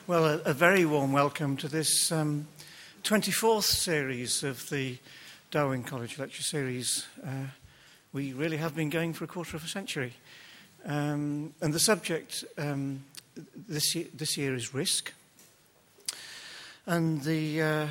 Well, a very warm welcome to this 24th series of the Darwin College Lecture Series. We really have been going for a quarter of a century. And the subject this year is risk. And the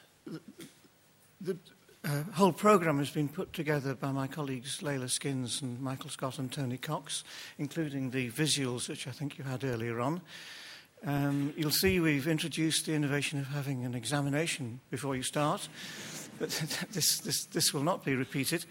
whole programme has been put together by my colleagues Layla Skins and Michael Scott and Tony Cox, including the visuals, which I think you had earlier on. You'll see we've introduced the innovation of having an examination before you start, but this will not be repeated.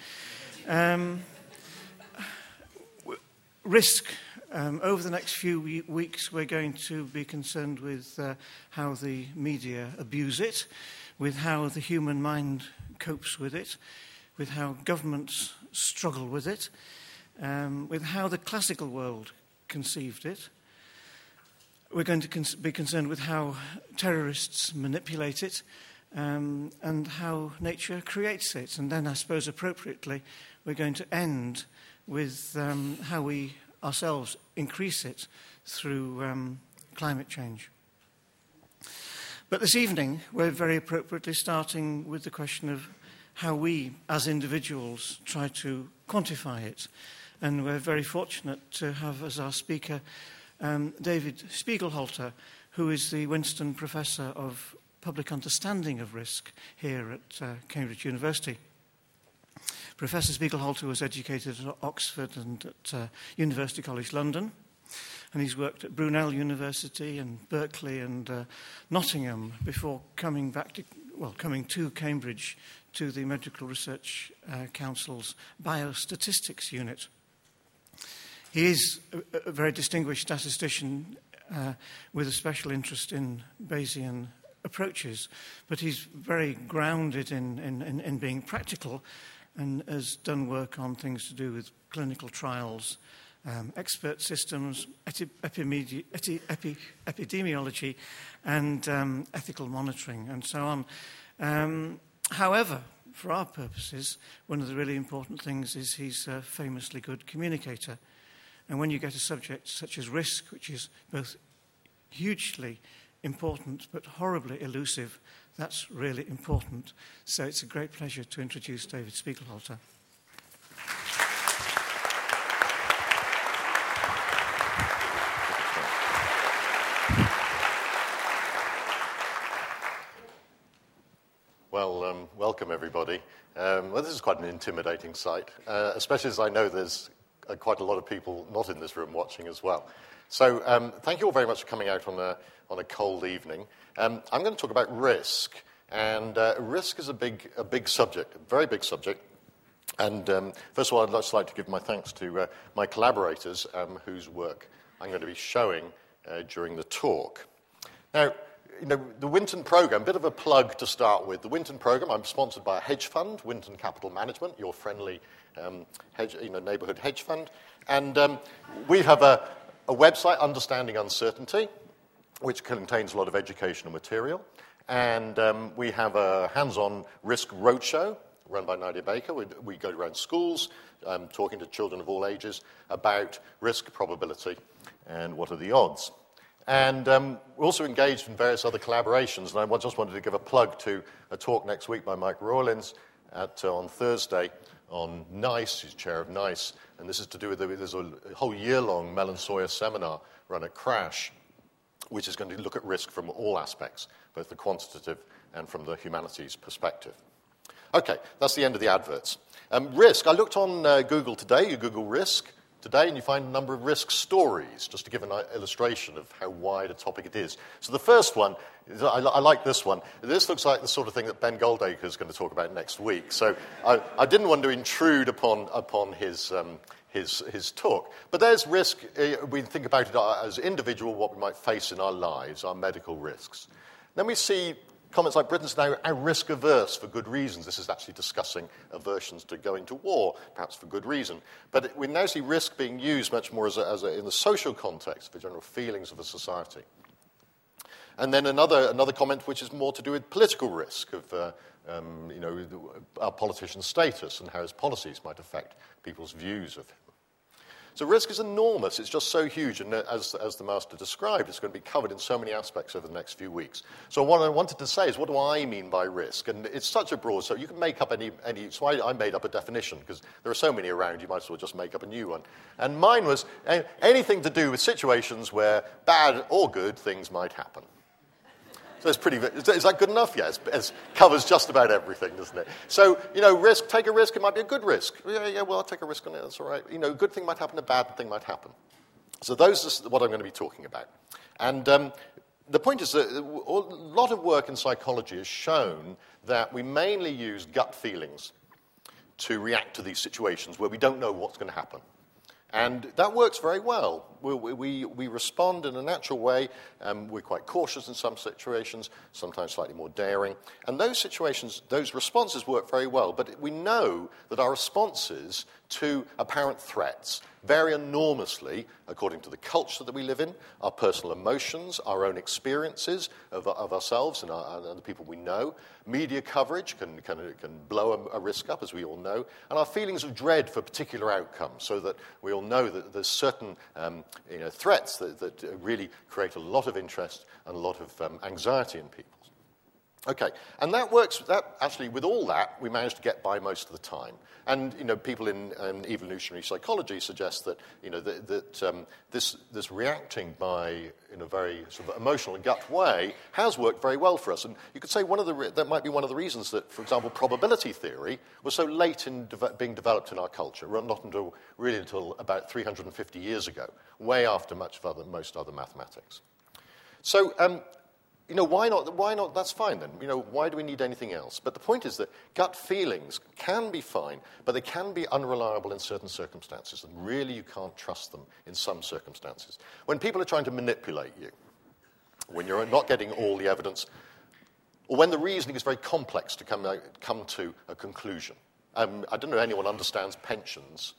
Risk. Over the next few weeks, we're going to be concerned with how the media abuse it, with how the human mind copes with it, with how governments struggle with it, with how the classical world conceived it. We're going to be concerned with how terrorists manipulate it and how nature creates it. And then, I suppose, appropriately, we're going to end with how we ourselves increase it through climate change. But this evening, we're very appropriately starting with the question of how we, as individuals, try to quantify it. And we're very fortunate to have as our speaker David Spiegelhalter, who is the Winston Professor of Public Understanding of Risk here at Cambridge University. Professor Spiegelhalter was educated at Oxford and at University College London, and he's worked at Brunel University and Berkeley and Nottingham before coming to Cambridge to the Medical Research Council's Biostatistics Unit. He is a very distinguished statistician with a special interest in Bayesian approaches, but he's very grounded in being practical and has done work on things to do with clinical trials, expert systems, epidemiology, and ethical monitoring, and so on. However, for our purposes, one of the really important things is he's a famously good communicator. And when you get a subject such as risk, which is both hugely important but horribly elusive, that's really important. So it's a great pleasure to introduce David Spiegelhalter. Well, welcome everybody. Well, this is quite an intimidating sight, especially as I know there's quite a lot of people not in this room watching as well. So thank you all very much for coming out on a cold evening. I'm going to talk about risk, and risk is a big subject, a very big subject. And first of all, I'd just like to give my thanks to my collaborators whose work I'm going to be showing during the talk. Now, the Winton Programme, a bit of a plug to start with. The Winton Programme, I'm sponsored by a hedge fund, Winton Capital Management, your friendly neighbourhood hedge fund. And we have a website, Understanding Uncertainty, which contains a lot of educational material. And we have a hands-on risk roadshow run by Nadia Baker. We go around schools talking to children of all ages about risk probability and what are the odds. And we're also engaged in various other collaborations. And I just wanted to give a plug to a talk next week by Mike Rawlins on Thursday on NICE. He's chair of NICE. And this is to do with there's a whole year-long Mellon Sawyer seminar run at Crash, which is going to look at risk from all aspects, both the quantitative and from the humanities perspective. Okay, that's the end of the adverts. Risk. I looked on Google today. You Google risk today, and you find a number of risk stories, just to give an illustration of how wide a topic it is. So the first one, I like this one. This looks like the sort of thing that Ben Goldacre is going to talk about next week. So I didn't want to intrude upon his talk. But there's risk. We think about it as individual, what we might face in our lives, our medical risks. Then we see comments like Britain's now risk-averse for good reasons. This is actually discussing aversions to going to war, perhaps for good reason. But we now see risk being used much more in the social context, for general feelings of a society. And then another comment which is more to do with political risk of our politician's status and how his policies might affect people's views of him. So risk is enormous. It's just so huge. And as the Master described, it's going to be covered in so many aspects over the next few weeks. So what I wanted to say is, what do I mean by risk? And it's such a broad, so you can make up any so I made up a definition, because there are so many around, you might as well just make up a new one. And mine was anything to do with situations where bad or good things might happen. So it's is that good enough? Yeah, it covers just about everything, doesn't it? So, risk, take a risk, it might be a good risk. Yeah, well, I'll take a risk on it, that's all right. A good thing might happen, a bad thing might happen. So those are what I'm going to be talking about. And the point is that a lot of work in psychology has shown that we mainly use gut feelings to react to these situations where we don't know what's going to happen. And that works very well. We respond in a natural way. We're quite cautious in some situations, sometimes slightly more daring. And those responses work very well. But we know that our responses to apparent threats vary enormously according to the culture that we live in, our personal emotions, our own experiences of ourselves and the people we know. Media coverage can blow a risk up, as we all know, and our feelings of dread for particular outcomes, so that we all know that there's certain threats that really create a lot of interest and a lot of anxiety in people. Okay, and that works. That actually, with all that, we manage to get by most of the time. And people in evolutionary psychology suggest that this reacting by in a very sort of emotional and gut way has worked very well for us. And you could say that might be one of the reasons that, for example, probability theory was so late in being developed in our culture. Not until about 350 years ago, way after most other mathematics. So. Why not? That's fine then. Why do we need anything else? But the point is that gut feelings can be fine, but they can be unreliable in certain circumstances, and really you can't trust them in some circumstances. When people are trying to manipulate you, when you're not getting all the evidence, or when the reasoning is very complex to come to a conclusion. I don't know if anyone understands pensions.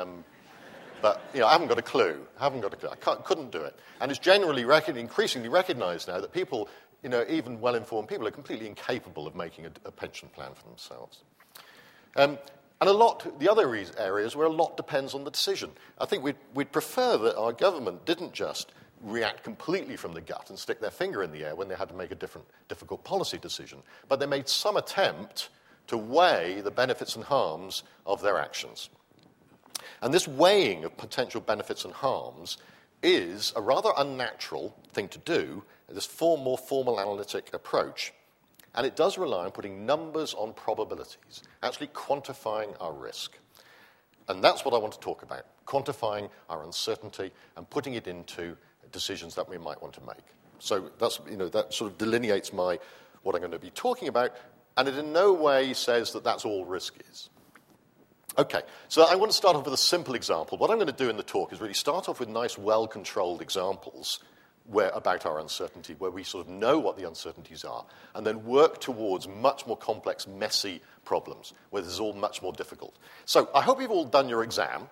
But I haven't got a clue. I couldn't do it. And it's generally increasingly recognised now that people, even well-informed people, are completely incapable of making a pension plan for themselves. And the other areas where a lot depends on the decision. I think we'd prefer that our government didn't just react completely from the gut and stick their finger in the air when they had to make a difficult policy decision, but they made some attempt to weigh the benefits and harms of their actions. And this weighing of potential benefits and harms is a rather unnatural thing to do, this more formal analytic approach. And it does rely on putting numbers on probabilities, actually quantifying our risk. And that's what I want to talk about, quantifying our uncertainty and putting it into decisions that we might want to make. So that sort of delineates what I'm going to be talking about, and it in no way says that that's all risk is. Okay, so I want to start off with a simple example. What I'm going to do in the talk is really start off with nice, well-controlled examples about our uncertainty, where we sort of know what the uncertainties are, and then work towards much more complex, messy problems, where this is all much more difficult. So I hope you've all done your exam.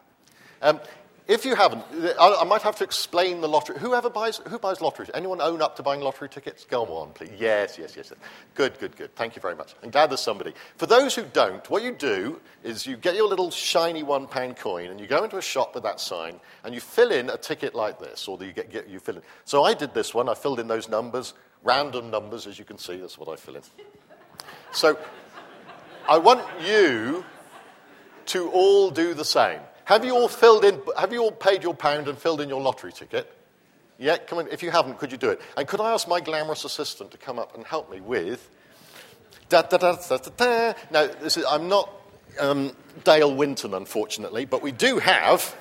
If you haven't, I might have to explain the lottery. Who buys lottery? Anyone own up to buying lottery tickets? Go on, please. Yes. Good. Thank you very much. I'm glad there's somebody. For those who don't, what you do is you get your little shiny £1 coin and you go into a shop with that sign and you fill in a ticket like this, or you fill in. So I did this one. I filled in those numbers, random numbers, as you can see. That's what I fill in. So I want you to all do the same. Have you all paid your £1 and filled in your lottery ticket? Yeah, come on. If you haven't, could you do it? And could I ask my glamorous assistant to come up and help me with... Da-da-da-da-da-da. Now, I'm not Dale Winton, unfortunately, but we do have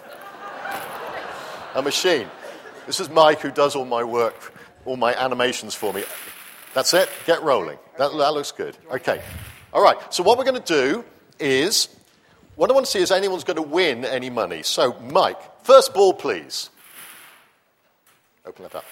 a machine. This is Mike, who does all my work, all my animations for me. That's it. Get rolling. That looks good. Okay. All right. So what we're going to do is... What I want to see is anyone's going to win any money. So, Mike, first ball, please. Open that up.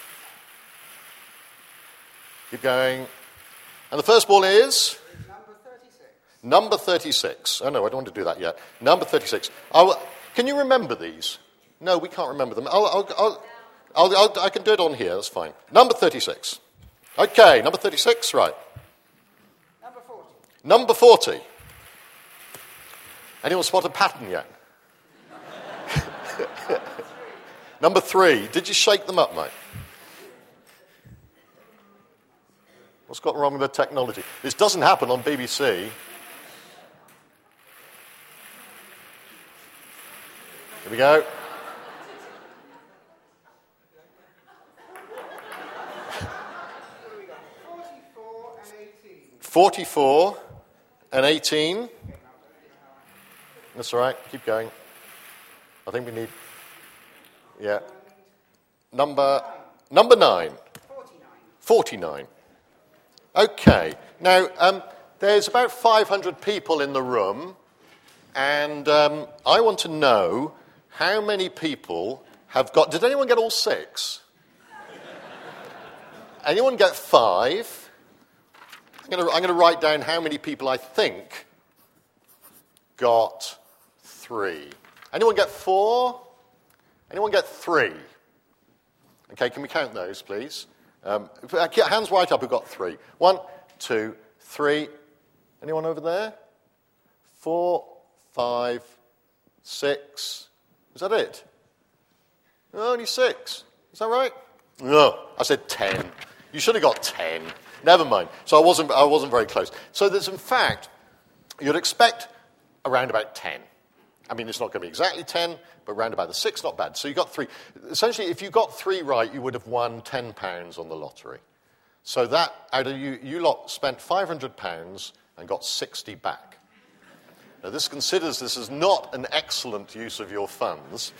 Keep going. And the first ball is? Number 36. Number 36. Oh, no, I don't want to do that yet. Number 36. Can you remember these? No, we can't remember them. I can do it on here. That's fine. Number 36. Okay, number 36, right. Number 40. Number 40. Anyone spot a pattern yet? Number 3. Did you shake them up, mate? What's got wrong with the technology? This doesn't happen on BBC. Here we go. $44 and 44 and 18. $18. That's all right. Keep going. I think we need... Yeah. Number 9. 49. Okay. Now, there's about 500 people in the room, and I want to know how many people have got... Did anyone get all 6? Anyone get 5? I'm going to write down how many people I think got 3. Anyone get 4? Anyone get 3? Okay, can we count those, please? Hands right up who got 3. 1, 2, 3. Anyone over there? 4, 5, 6. Is that it? Oh, only 6. Is that right? No, I said 10. You should have got 10. Never mind. So I wasn't very close. So there's, in fact, you'd expect around about 10. I mean, it's not going to be exactly 10, but around about the 6, not bad. So you got 3. Essentially, if you got 3 right, you would have won £10 on the lottery. So that, out of you lot spent £500 and got 60 back. Now, this considers this is not an excellent use of your funds.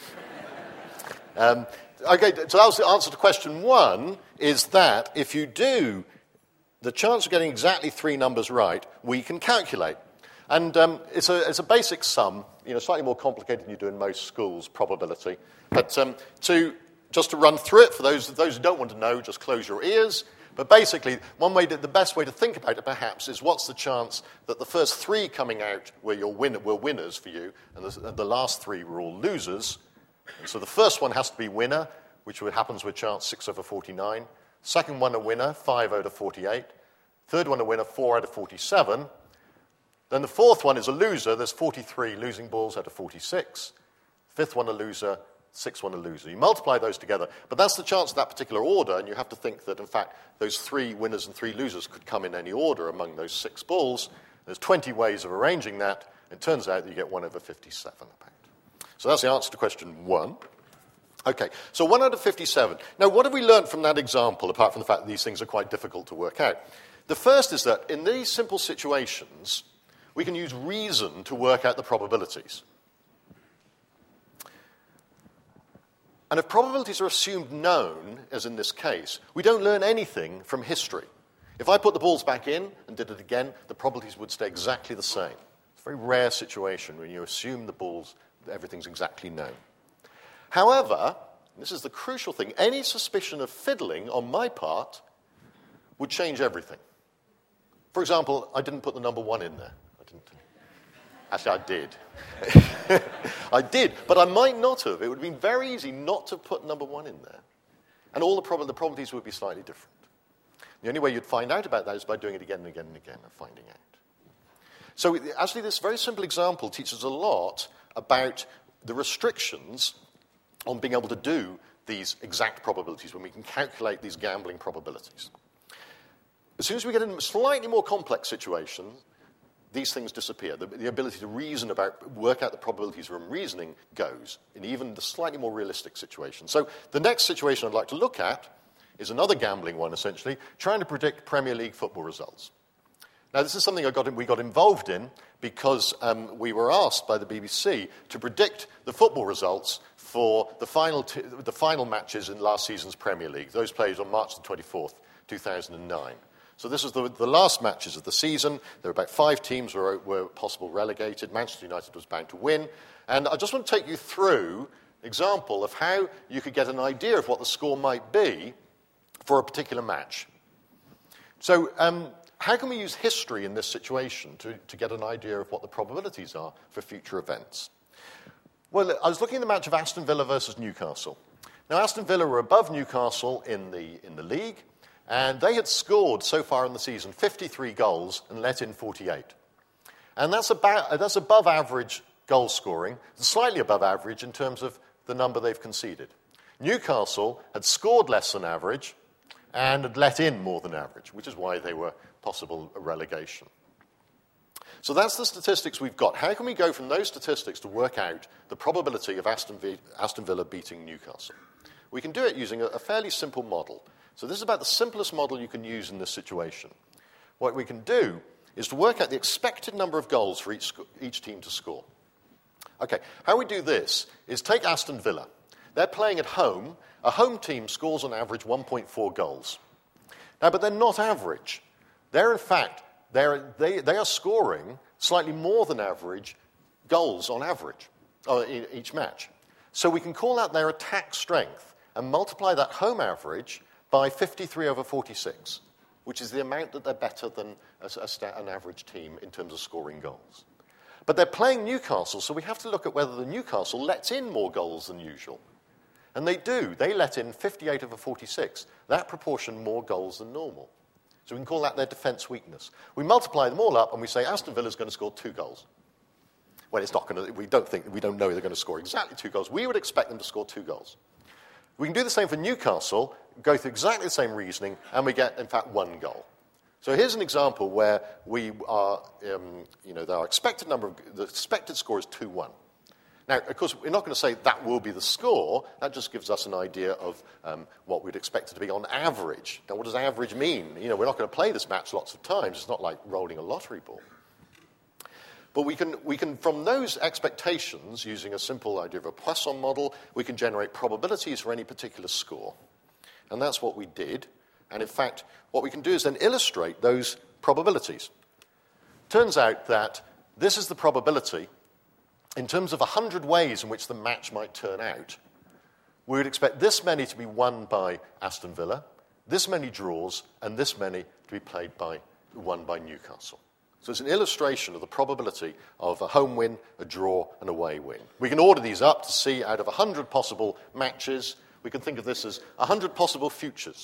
Okay, so that was the answer to question 1, is that if you do, the chance of getting exactly 3 numbers right, we can calculate. And it's a basic sum, slightly more complicated than you do in most schools, probability. But just to run through it, for those who don't want to know, just close your ears. But basically, the best way to think about it, perhaps, is what's the chance that the first 3 coming out were winners for you, and the last 3 were all losers. And so the first one has to be winner, which happens with chance 6 over 49. Second one a winner, 5 out of 48. Third one a winner, 4 out of 47. Then the fourth one is a loser. There's 43 losing balls out of 46. Fifth one a loser, sixth one a loser. You multiply those together, but that's the chance of that particular order, and you have to think that, in fact, those 3 winners and 3 losers could come in any order among those 6 balls. There's 20 ways of arranging that. It turns out that you get 1 over 57, about. So that's the answer to question 1. Okay, so 1 out of 57. Now, what have we learned from that example, apart from the fact that these things are quite difficult to work out? The first is that in these simple situations, we can use reason to work out the probabilities. And if probabilities are assumed known, as in this case, we don't learn anything from history. If I put the balls back in and did it again, the probabilities would stay exactly the same. It's a very rare situation when you assume the balls, everything's exactly known. However, this is the crucial thing, any suspicion of fiddling on my part would change everything. For example, I didn't put the number 1 in there. Actually, I did. I did, but I might not have. It would have been very easy not to put number 1 in there. And all the probabilities would be slightly different. The only way you'd find out about that is by doing it again and again and again and finding out. So actually, this very simple example teaches a lot about the restrictions on being able to do these exact probabilities, when we can calculate these gambling probabilities. As soon as we get into a slightly more complex situation, these things disappear. The ability to reason about, work out the probabilities from reasoning goes in even the slightly more realistic situation. So the next situation I'd like to look at is another gambling one, essentially, trying to predict Premier League football results. Now, this is something we got involved in because we were asked by the BBC to predict the football results for the final matches in last season's Premier League. Those played on March the 24th, 2009. So this is the last matches of the season. There were about 5 teams were possible relegated. Manchester United was bound to win. And I just want to take you through an example of how you could get an idea of what the score might be for a particular match. So how can we use history in this situation to get an idea of what the probabilities are for future events? Well, I was looking at the match of Aston Villa versus Newcastle. Now, Aston Villa were above Newcastle in the league, and they had scored so far in the season 53 goals and let in 48. And that's above average goal scoring, slightly above average in terms of the number they've conceded. Newcastle had scored less than average and had let in more than average, which is why they were possible relegation. So that's the statistics we've got. How can we go from those statistics to work out the probability of Aston Villa beating Newcastle? We can do it using a fairly simple model. So this is about the simplest model you can use in this situation. What we can do is to work out the expected number of goals for each team to score. Okay, how we do this is take Aston Villa. They're playing at home. A home team scores on average 1.4 goals. Now, but they're not average. They're, in fact, they are scoring slightly more than average goals on average in each match. So we can call out their attack strength and multiply that home average by 53 over 46, which is the amount that they're better than an average team in terms of scoring goals. But they're playing Newcastle, so we have to look at whether the Newcastle lets in more goals than usual. And they do. They let in 58 over 46. That proportion more goals than normal. So we can call that their defence weakness. We multiply them all up and we say Aston Villa's going to score 2 goals. Well, it's not going to. We don't know they're going to score exactly 2 goals. We would expect them to score 2 goals. We can do the same for Newcastle, go through exactly the same reasoning, and we get, in fact, 1 goal. So here's an example where we are, the expected score is 2-1. Now, of course, we're not going to say that will be the score. That just gives us an idea of what we'd expect it to be on average. Now, what does average mean? We're not going to play this match lots of times. It's not like rolling a lottery ball. But we can, from those expectations, using a simple idea of a Poisson model, we can generate probabilities for any particular score. And that's what we did. And in fact, what we can do is then illustrate those probabilities. Turns out that this is the probability in terms of 100 ways in which the match might turn out. We would expect this many to be won by Aston Villa, this many draws, and this many to be won by Newcastle. So it's an illustration of the probability of a home win, a draw, and a away win. We can order these up to see out of 100 possible matches, we can think of this as 100 possible futures.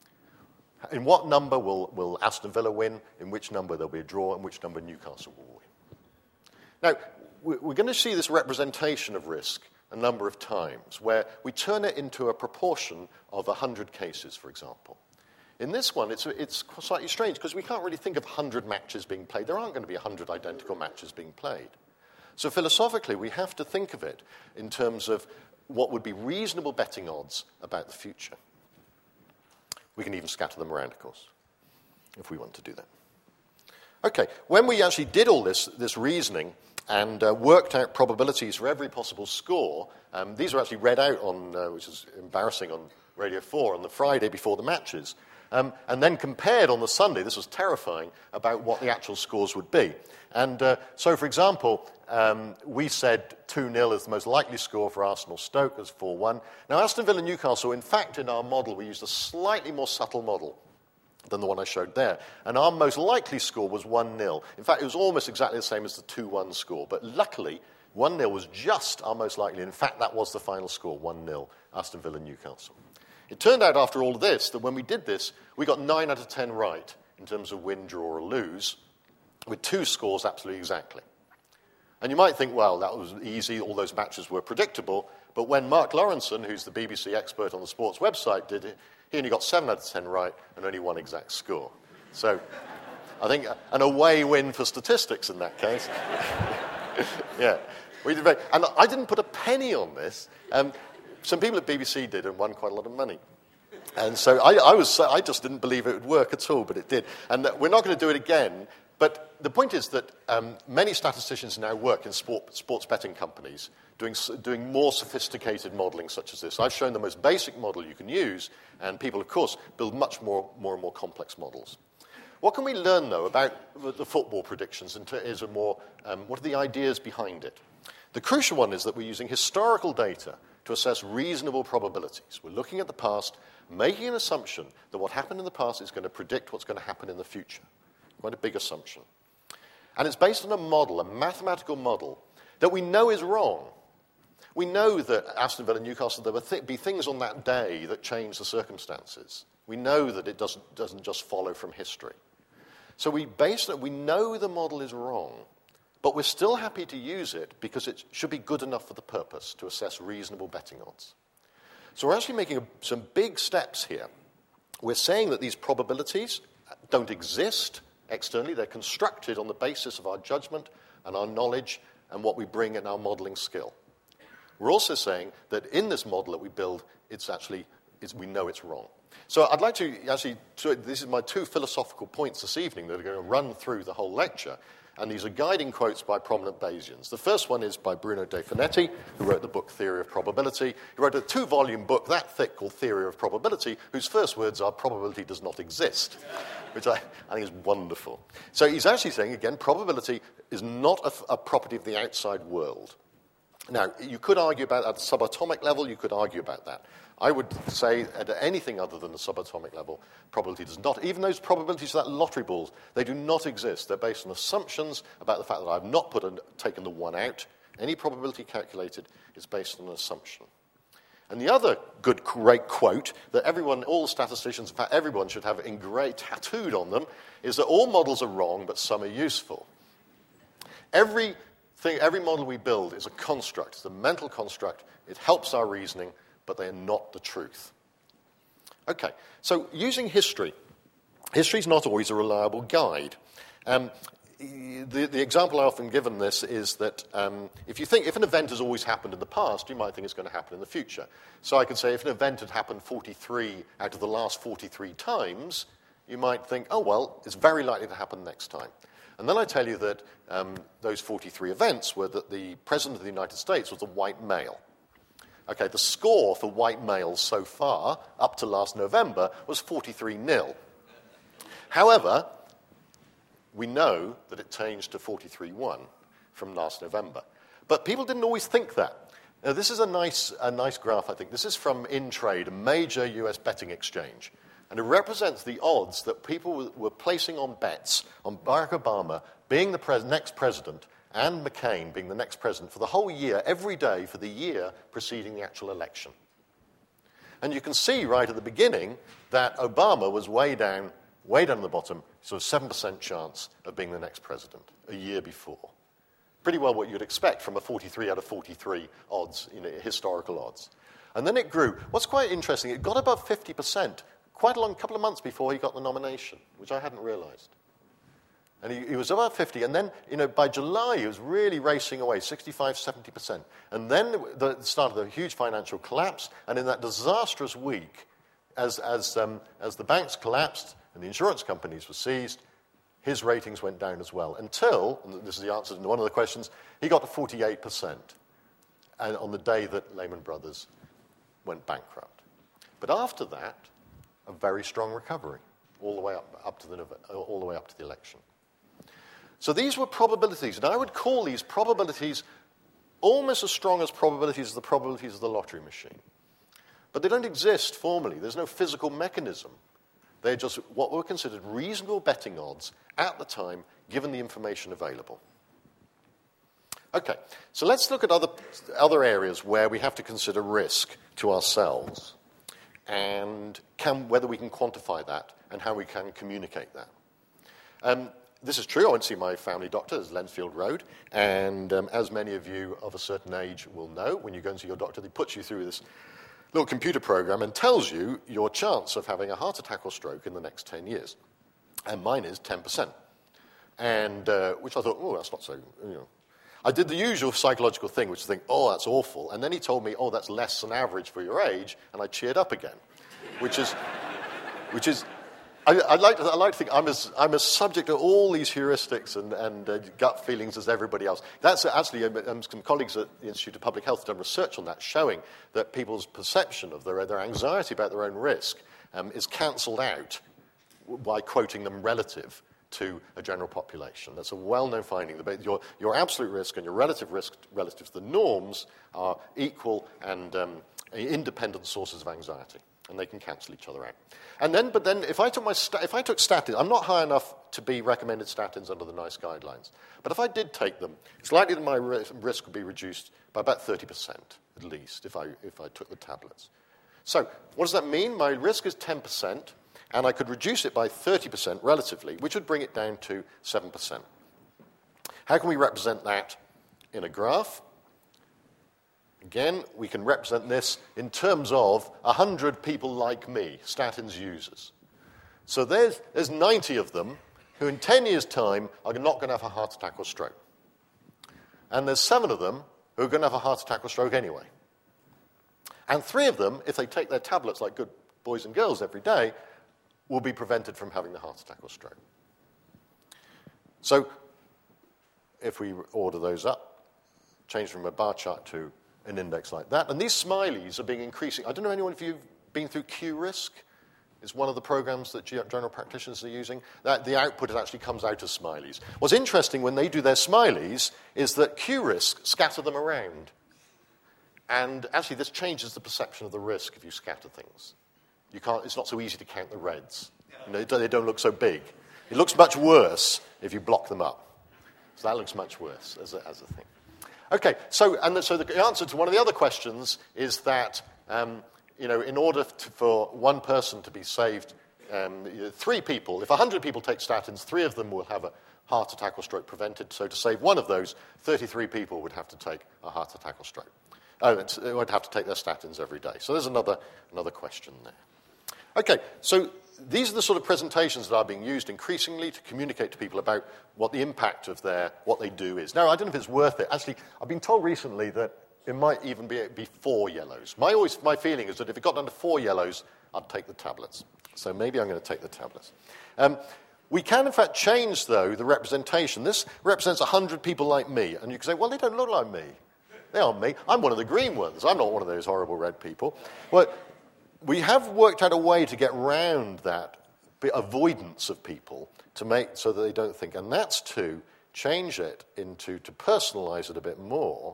In what number will Aston Villa win, in which number there'll be a draw, and which number Newcastle will win. Now, we're going to see this representation of risk a number of times, where we turn it into a proportion of 100 cases, for example. In this one, it's slightly strange, because we can't really think of 100 matches being played. There aren't going to be 100 identical matches being played. So philosophically, we have to think of it in terms of what would be reasonable betting odds about the future. We can even scatter them around, of course, if we want to do that. Okay, when we actually did all this reasoning and worked out probabilities for every possible score, these were actually read out on, which is embarrassing, on Radio 4 on the Friday before the matches, and then compared on the Sunday, this was terrifying, about what the actual scores would be. And so, for example, we said 2-0 is the most likely score for Arsenal-Stoke, as 4-1. Now, Aston Villa-Newcastle, in fact, in our model, we used a slightly more subtle model than the one I showed there. And our most likely score was 1-0. In fact, it was almost exactly the same as the 2-1 score. But luckily, 1-0 was just our most likely. In fact, that was the final score, 1-0, Aston Villa-Newcastle. It turned out after all of this that when we did this, we got 9 out of 10 right in terms of win, draw, or lose, with 2 scores absolutely exactly. And you might think, well, that was easy, all those matches were predictable, but when Mark Lawrenson, who's the BBC expert on the sports website, did it, he only got 7 out of 10 right and only 1 exact score. So I think an away win for statistics in that case. Yeah. We did and I didn't put a penny on this. Some people at BBC did and won quite a lot of money. And so I just didn't believe it would work at all, but it did. And we're not going to do it again. But the point is that many statisticians now work in sports betting companies doing more sophisticated modelling such as this. I've shown the most basic model you can use, and people, of course, build much more and more complex models. What can we learn, though, about the football predictions? What are the ideas behind it? The crucial one is that we're using historical data to assess reasonable probabilities. We're looking at the past, making an assumption that what happened in the past is going to predict what's going to happen in the future. Quite a big assumption. And it's based on a model, a mathematical model, that we know is wrong. We know that Aston Villa and Newcastle, there will be things on that day that change the circumstances. We know that it doesn't just follow from history. So we know the model is wrong, but we're still happy to use it because it should be good enough for the purpose to assess reasonable betting odds. So we're actually making some big steps here. We're saying that these probabilities don't exist externally. They're constructed on the basis of our judgment and our knowledge and what we bring in our modeling skill. We're also saying that in this model that we build, we know it's wrong. So I'd like to this is my two philosophical points this evening that are going to run through the whole lecture. And these are guiding quotes by prominent Bayesians. The first one is by Bruno De Finetti, who wrote the book Theory of Probability. He wrote a 2-volume book that thick called Theory of Probability, whose first words are probability does not exist, which I think is wonderful. So he's actually saying, again, probability is not a property of the outside world. Now, you could argue about at the subatomic level, you could argue about that. I would say at anything other than the subatomic level, probability does not. Even those probabilities of that lottery balls, they do not exist. They're based on assumptions about the fact that I have not taken the 1 out. Any probability calculated is based on an assumption. And the other great quote that everyone, all statisticians, in fact everyone should have tattooed on them, is that all models are wrong, but some are useful. Every model we build is a construct. It's a mental construct. It helps our reasoning, but they are not the truth. Okay, so using history. History is not always a reliable guide. The example I often give in this is that if an event has always happened in the past, you might think it's going to happen in the future. So I could say if an event had happened 43 out of the last 43 times, you might think, oh, well, it's very likely to happen next time. And then I tell you that those 43 events were that the President of the United States was a white male. Okay, the score for white males so far, up to last November, was 43-0. However, we know that it changed to 43-1 from last November. But people didn't always think that. Now, this is a nice graph, I think. This is from InTrade, a major US betting exchange. And it represents the odds that people were placing on bets on Barack Obama being the next president and McCain being the next president for the whole year, every day for the year preceding the actual election. And you can see right at the beginning that Obama was way down at the bottom, sort of 7% chance of being the next president a year before. Pretty well what you'd expect from a 43 out of 43 odds, historical odds. And then it grew. What's quite interesting, it got above 50% quite a long couple of months before he got the nomination, which I hadn't realized. And he was about 50, and then, by July, he was really racing away, 65, 70%. And then the start of the huge financial collapse, and in that disastrous week, as the banks collapsed and the insurance companies were seized, his ratings went down as well, until, and this is the answer to one of the questions, he got to 48%, and on the day that Lehman Brothers went bankrupt. But after that, a very strong recovery, all the way up to the election. So these were probabilities, and I would call these probabilities almost as strong as probabilities as the probabilities of the lottery machine. But they don't exist formally. There's no physical mechanism. They're just what were considered reasonable betting odds at the time, given the information available. Okay, so let's look at other areas where we have to consider risk to ourselves, and whether we can quantify that and how we can communicate that. This is true. I went to see my family doctor, it's Lensfield Road, and as many of you of a certain age will know, when you go and see your doctor, they put you through this little computer program and tells you your chance of having a heart attack or stroke in the next 10 years. And mine is 10%. And which I thought, oh, that's not so, I did the usual psychological thing, which is think, oh, that's awful. And then he told me, oh, that's less than average for your age, and I cheered up again, which is I'd like to think I'm as subject to all these heuristics and gut feelings as everybody else. That's actually some colleagues at the Institute of Public Health have done research on that, showing that people's perception of their anxiety about their own risk is cancelled out by quoting them relative to a general population. That's a well-known finding. Your absolute risk and your relative risk relative to the norms are equal and independent sources of anxiety, and they can cancel each other out. But then, if I took statins, I'm not high enough to be recommended statins under the NICE guidelines. But if I did take them, it's likely that my risk would be reduced by about 30% at least if I took the tablets. So what does that mean? My risk is 10%, and I could reduce it by 30% relatively, which would bring it down to 7%. How can we represent that in a graph? Again, we can represent this in terms of 100 people like me, statins users. So there's 90 of them who in 10 years' time are not going to have a heart attack or stroke. And there's 7 of them who are going to have a heart attack or stroke anyway. And 3 of them, if they take their tablets like good boys and girls every day, will be prevented from having the heart attack or stroke. So if we order those up, change from a bar chart to an index like that, and these smileys are being increasing. I don't know anyone if you've been through QRisk. It's one of the programs that general practitioners are using. That the output actually comes out as smileys. What's interesting when they do their smileys is that QRisk scatter them around. And actually this changes the perception of the risk if you scatter things. It's not so easy to count the reds. They don't look so big. It looks much worse if you block them up. So that looks much worse as a thing. Okay, so the answer to one of the other questions is that in order for one person to be saved, 3 people, if 100 people take statins, 3 of them will have a heart attack or stroke prevented. So to save one of those, 33 people would have to take a heart attack or stroke. They would have to take their statins every day. So there's another question there. Okay, so these are the sort of presentations that are being used increasingly to communicate to people about what the impact of what they do is. Now, I don't know if it's worth it. Actually, I've been told recently that it might even be 4 yellows. My feeling is that if it got down to 4 yellows, I'd take the tablets. So maybe I'm going to take the tablets. We can, in fact, change, though, the representation. This represents 100 people like me. And you can say, well, they don't look like me. They aren't me. I'm one of the green ones. I'm not one of those horrible red people. Well, we have worked out a way to get round that avoidance of people to make so that they don't think. And that's to change it to personalize it a bit more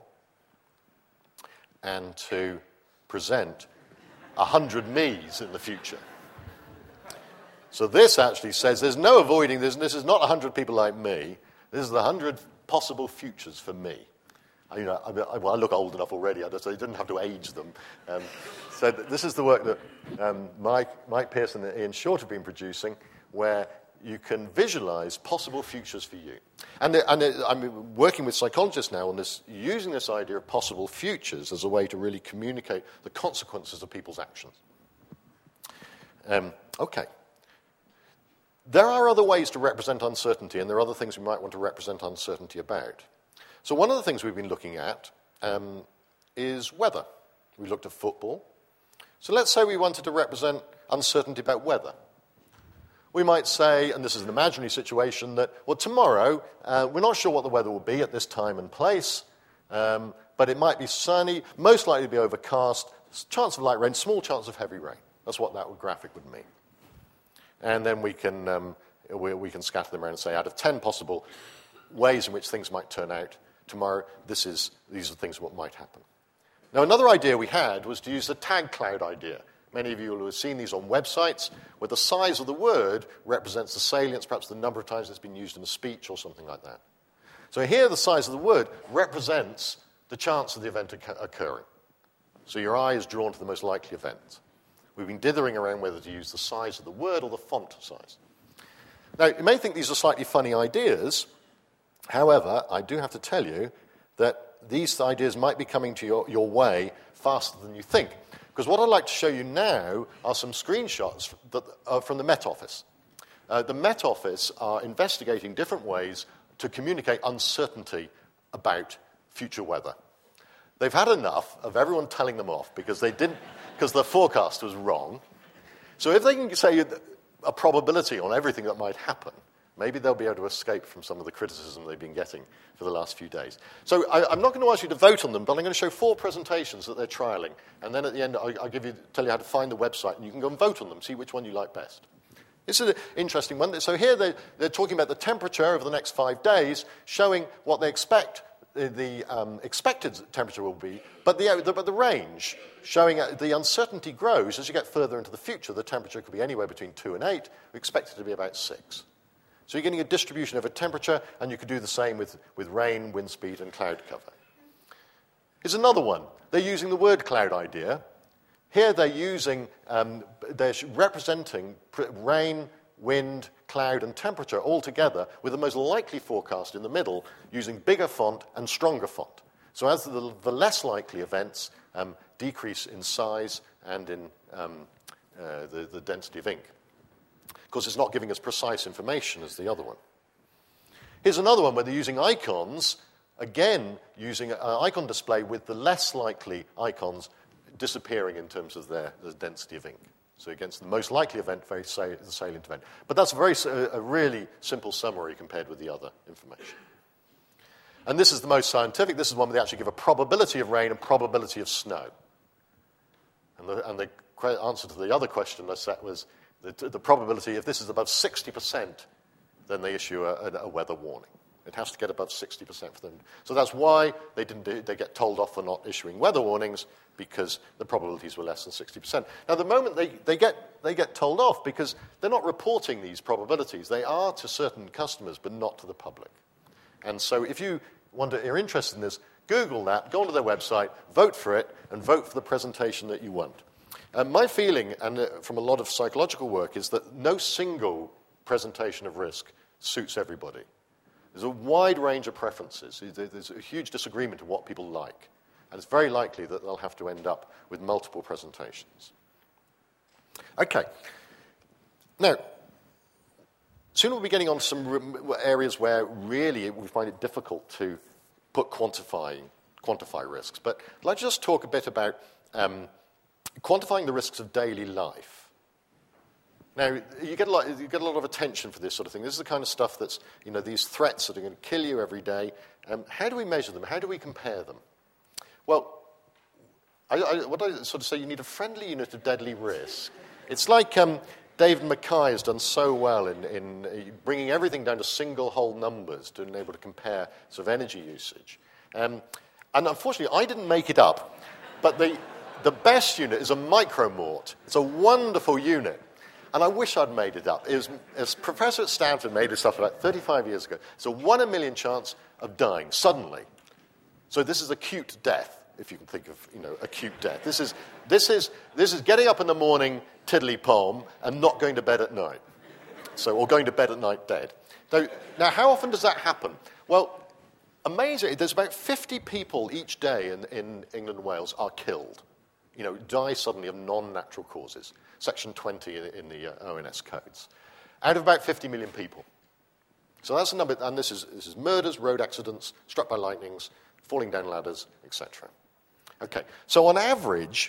and to present 100 me's in the future. So this actually says there's no avoiding this. This is not 100 people like me. This is the 100 possible futures for me. I look old enough already. I didn't have to age them. So this is the work that Mike Pearson and Ian Short have been producing, where you can visualize possible futures for you. And I'm working with psychologists now on this, using this idea of possible futures as a way to really communicate the consequences of people's actions. Okay. There are other ways to represent uncertainty, and there are other things we might want to represent uncertainty about. So one of the things we've been looking at is weather. We looked at football. So let's say we wanted to represent uncertainty about weather. We might say, and this is an imaginary situation, that, well, tomorrow, we're not sure what the weather will be at this time and place, but it might be sunny, most likely to be overcast, chance of light rain, small chance of heavy rain. That's what that graphic would mean. And then we can scatter them around and say, out of 10 possible ways in which things might turn out tomorrow, these are things what might happen. Now, another idea we had was to use the tag cloud idea. Many of you will have seen these on websites, where the size of the word represents the salience, perhaps the number of times it's been used in a speech or something like that. So here, the size of the word represents the chance of the event occurring. So your eye is drawn to the most likely event. We've been dithering around whether to use the size of the word or the font size. Now, you may think these are slightly funny ideas. However, I do have to tell you that these ideas might be coming to your way faster than you think. Because what I'd like to show you now are some screenshots from the Met Office. The Met Office are investigating different ways to communicate uncertainty about future weather. They've had enough of everyone telling them off because the forecast was wrong. So if they can say a probability on everything that might happen, maybe they'll be able to escape from some of the criticism they've been getting for the last few days. So I'm not going to ask you to vote on them, but I'm going to show 4 presentations that they're trialing. And then at the end, I'll tell you how to find the website, and you can go and vote on them, see which one you like best. This is an interesting one. So here they're talking about the temperature over the next 5 days, showing what they expect the expected temperature will be, but the range, showing the uncertainty grows as you get further into the future. The temperature could be anywhere between 2 and 8. We expect it to be about 6. So you're getting a distribution of a temperature, and you could do the same with rain, wind speed, and cloud cover. Here's another one. They're using the word cloud idea. Here they're representing rain, wind, cloud, and temperature all together with the most likely forecast in the middle using bigger font and stronger font. So as the less likely events decrease in size and in the density of ink. Of course, it's not giving us precise information as the other one. Here's another one where they're using icons, again, using an icon display with the less likely icons disappearing in terms of the density of ink. So against the most likely event, the salient event. But that's a really simple summary compared with the other information. And this is the most scientific. This is one where they actually give a probability of rain and probability of snow. And the answer to the other question I set was the probability, if this is above 60%, then they issue a weather warning. It has to get above 60% for them. So that's why they get told off for not issuing weather warnings, because the probabilities were less than 60%. Now, the moment they get told off, because they're not reporting these probabilities. They are to certain customers, but not to the public. And so if you're interested in this, Google that, go onto their website, vote for it, and vote for the presentation that you want. My feeling, and from a lot of psychological work, is that no single presentation of risk suits everybody. There's a wide range of preferences. There's a huge disagreement of what people like. And it's very likely that they'll have to end up with multiple presentations. Okay. Now, soon we'll be getting on to some areas where really we find it difficult to quantify risks. But I'd like to just talk a bit about quantifying the risks of daily life. Now, you get a lot of attention for this sort of thing. This is the kind of stuff that's, these threats that are going to kill you every day. How do we measure them? How do we compare them? Well, what I sort of say, you need a friendly unit of deadly risk. It's like David Mackay has done so well in bringing everything down to single whole numbers to enable to compare sort of energy usage. And unfortunately, I didn't make it up, but the best unit is a micromort. It's a wonderful unit. And I wish I'd made it up. It was Professor at Stanford made this up about 35 years ago. It's a 1 in a million chance of dying suddenly. So this is acute death, if you can think of, acute death. This is getting up in the morning, tiddly-pom, and not going to bed at night. Or going to bed at night dead. Now, how often does that happen? Well, amazingly, there's about 50 people each day in England and Wales are killed. Die suddenly of non-natural causes. Section 20 in the ONS codes. Out of about 50 million people. So that's a number, and this is murders, road accidents, struck by lightnings, falling down ladders, etc. Okay, so on average,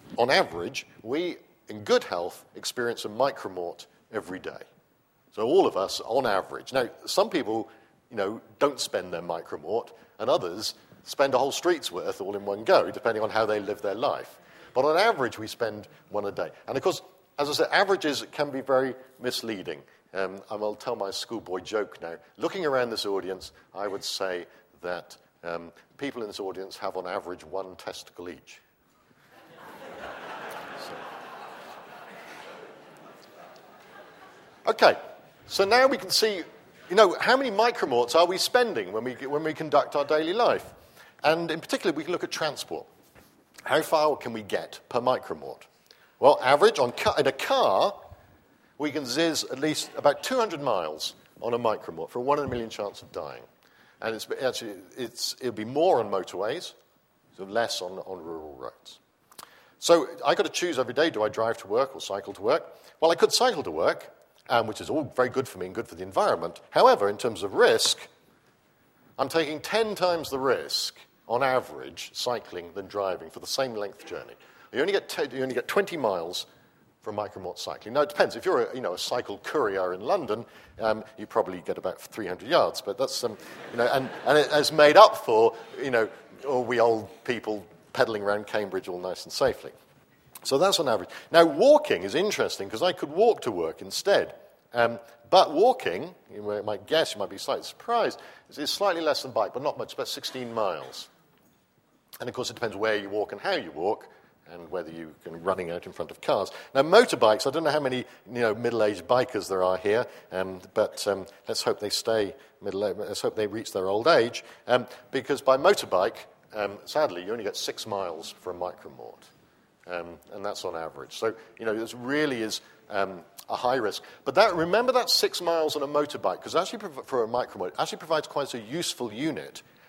we, in good health, experience a micromort every day. So all of us, on average. Now, some people, don't spend their micromort, and others spend a whole street's worth all in one go, depending on how they live their life. But on average, we spend one a day. And of course, as I said, averages can be very misleading. And I'll tell my schoolboy joke now. Looking around this audience, I would say that people in this audience have on average 1 testicle each. Okay, so now we can see, how many micromorts are we spending when we conduct our daily life? And in particular, we can look at transport. How far can we get per micromort? Well, average in a car, we can ziz at least about 200 miles on a micromort for a 1 in a million chance of dying. And it'll be more on motorways, so less on rural roads. So I got to choose every day, do I drive to work or cycle to work? Well, I could cycle to work, which is all very good for me and good for the environment. However, in terms of risk, I'm taking 10 times the risk on average, cycling than driving for the same length journey. You only get 20 miles from micromort cycling. Now, it depends. If you're a cycle courier in London, you probably get about 300 yards. But that's, and it has made up for, all we old people pedaling around Cambridge all nice and safely. So that's on average. Now, walking is interesting because I could walk to work instead. But walking, you might guess, you might be slightly surprised, is slightly less than bike, but not much, about 16 miles. And, of course, it depends where you walk and how you walk, and whether you're running out in front of cars. Now, motorbikes, I don't know how many middle-aged bikers there are here, but let's hope they stay middle-aged. Let's hope they reach their old age, because by motorbike, sadly, you only get 6 miles for a micromort, and that's on average. So, this really is a high risk. But remember that 6 miles on a motorbike, because actually for a micromort, it actually provides quite a useful unit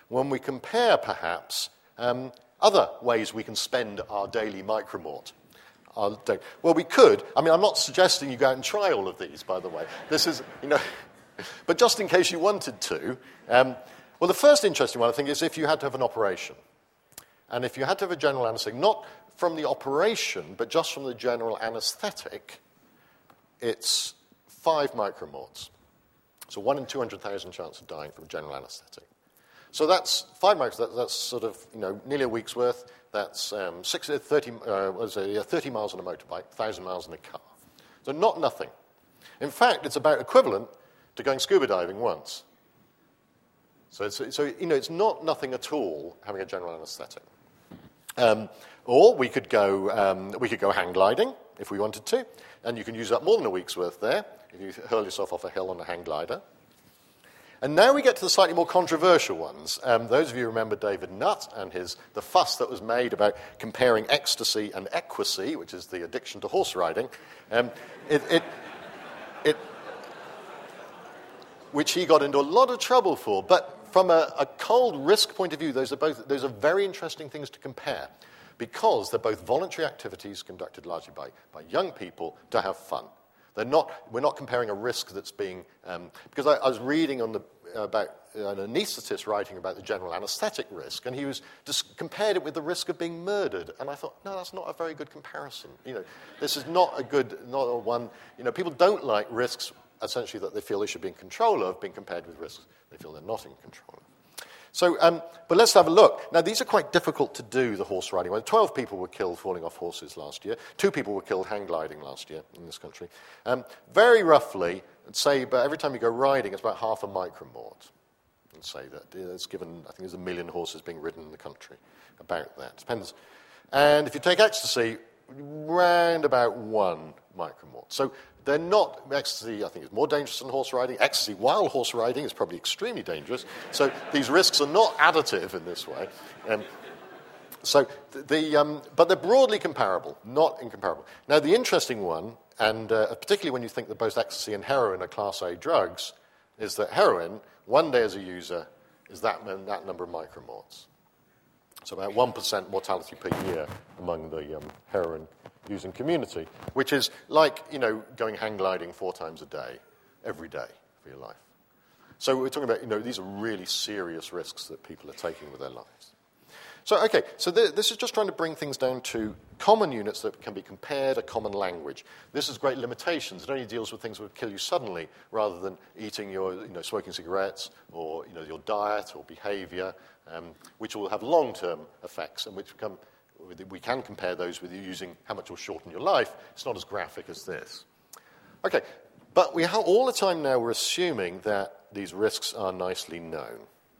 when we compare, perhaps, other ways we can spend our daily micromort. Well, we could. I mean, I'm not suggesting you go out and try all of these, by the way. This is, but just in case you wanted to. Well, the first interesting one, I think, is if you had to have an operation. And if you had to have a general anesthetic, not from the operation, but just from the general anesthetic, it's 5 micromorts. So 1 in 200,000 chance of dying from general anesthetic. So that's 5 micromorts. That's sort of, nearly a week's worth. That's 30 miles on a motorbike, 1,000 miles in a car. So not nothing. In fact, it's about equivalent to going scuba diving once. So it's not nothing at all having a general anesthetic. Or we could go hang gliding if we wanted to, and you can use up more than a week's worth there if you hurl yourself off a hill on a hang glider. And now we get to the slightly more controversial ones. Those of you who remember David Nutt and the fuss that was made about comparing ecstasy and equasy, which is the addiction to horse riding, which he got into a lot of trouble for. But from a cold risk point of view, those are very interesting things to compare, because they're both voluntary activities conducted largely by young people to have fun. We're not comparing a risk that's being... because I was reading about an anaesthetist writing about the general anesthetic risk, and he just compared it with the risk of being murdered. And I thought, no, that's not a very good comparison. This is not a one... people don't like risks, essentially, that they feel they should be in control of, being compared with risks they feel they're not in control of. So, but let's have a look. Now, these are quite difficult to do, the horse riding. 12 people were killed falling off horses last year. 2 people were killed hang gliding last year in this country. Very roughly, but every time you go riding, it's about half a micromort. And say that it's given, I think there's 1 million horses being ridden in the country. About that. Depends. And if you take ecstasy, round about 1 micromort. So they're not, ecstasy, I think, is more dangerous than horse riding. Ecstasy while horse riding is probably extremely dangerous. So these risks are not additive in this way. But they're broadly comparable, not incomparable. Now, the interesting one, and particularly when you think that both ecstasy and heroin are Class A drugs, is that heroin, one day as a user, is that number of micromorts. So about 1% mortality per year among the heroin-using community, which is like, going hang gliding 4 times a day, every day for your life. So we're talking about, these are really serious risks that people are taking with their lives. So, okay, so this is just trying to bring things down to common units that can be compared, a common language. This has great limitations. It only deals with things that would kill you suddenly, rather than eating smoking cigarettes, or, your diet or behavior, which will have long-term effects, and we can compare those with using how much will shorten your life. It's not as graphic as this. Okay, but all the time now we're assuming that these risks are nicely known.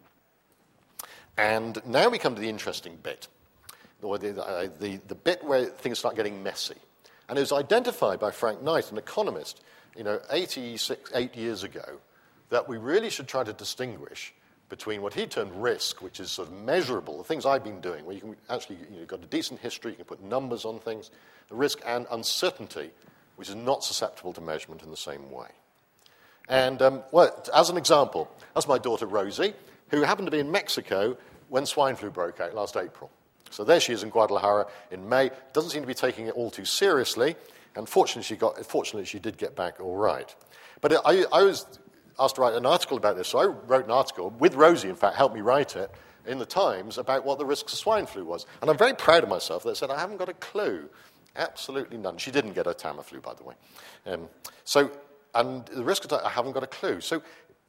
And now we come to the interesting bit, or the bit where things start getting messy. And it was identified by Frank Knight, an economist, 8 years ago, that we really should try to distinguish between what he termed risk, which is sort of measurable, the things I've been doing, where you can actually, you've got a decent history, you can put numbers on things, the risk, and uncertainty, which is not susceptible to measurement in the same way. And, as an example, that's my daughter Rosie, who happened to be in Mexico when swine flu broke out last April. So there she is in Guadalajara in May. Doesn't seem to be taking it all too seriously. And fortunately, she did get back all right. But I was asked to write an article about this. So I wrote an article, with Rosie, in fact, helped me write it, in the Times, about what the risks of swine flu was. And I'm very proud of myself that I said, I haven't got a clue. Absolutely none. She didn't get her Tamiflu, by the way. And the risk of I haven't got a clue. So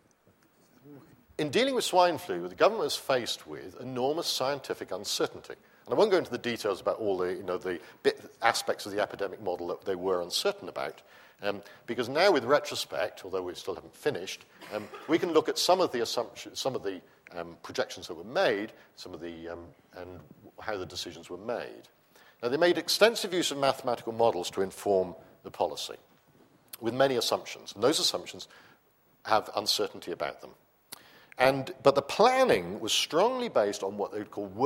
in dealing with swine flu, the government was faced with enormous scientific uncertainty. And I won't go into the details about all the aspects of the epidemic model that they were uncertain about, because now with retrospect, although we still haven't finished, we can look at some of the assumptions, some of the projections that were made, and how the decisions were made. Now, they made extensive use of mathematical models to inform the policy, with many assumptions. And those assumptions have uncertainty about them. But the planning was strongly based on what they would call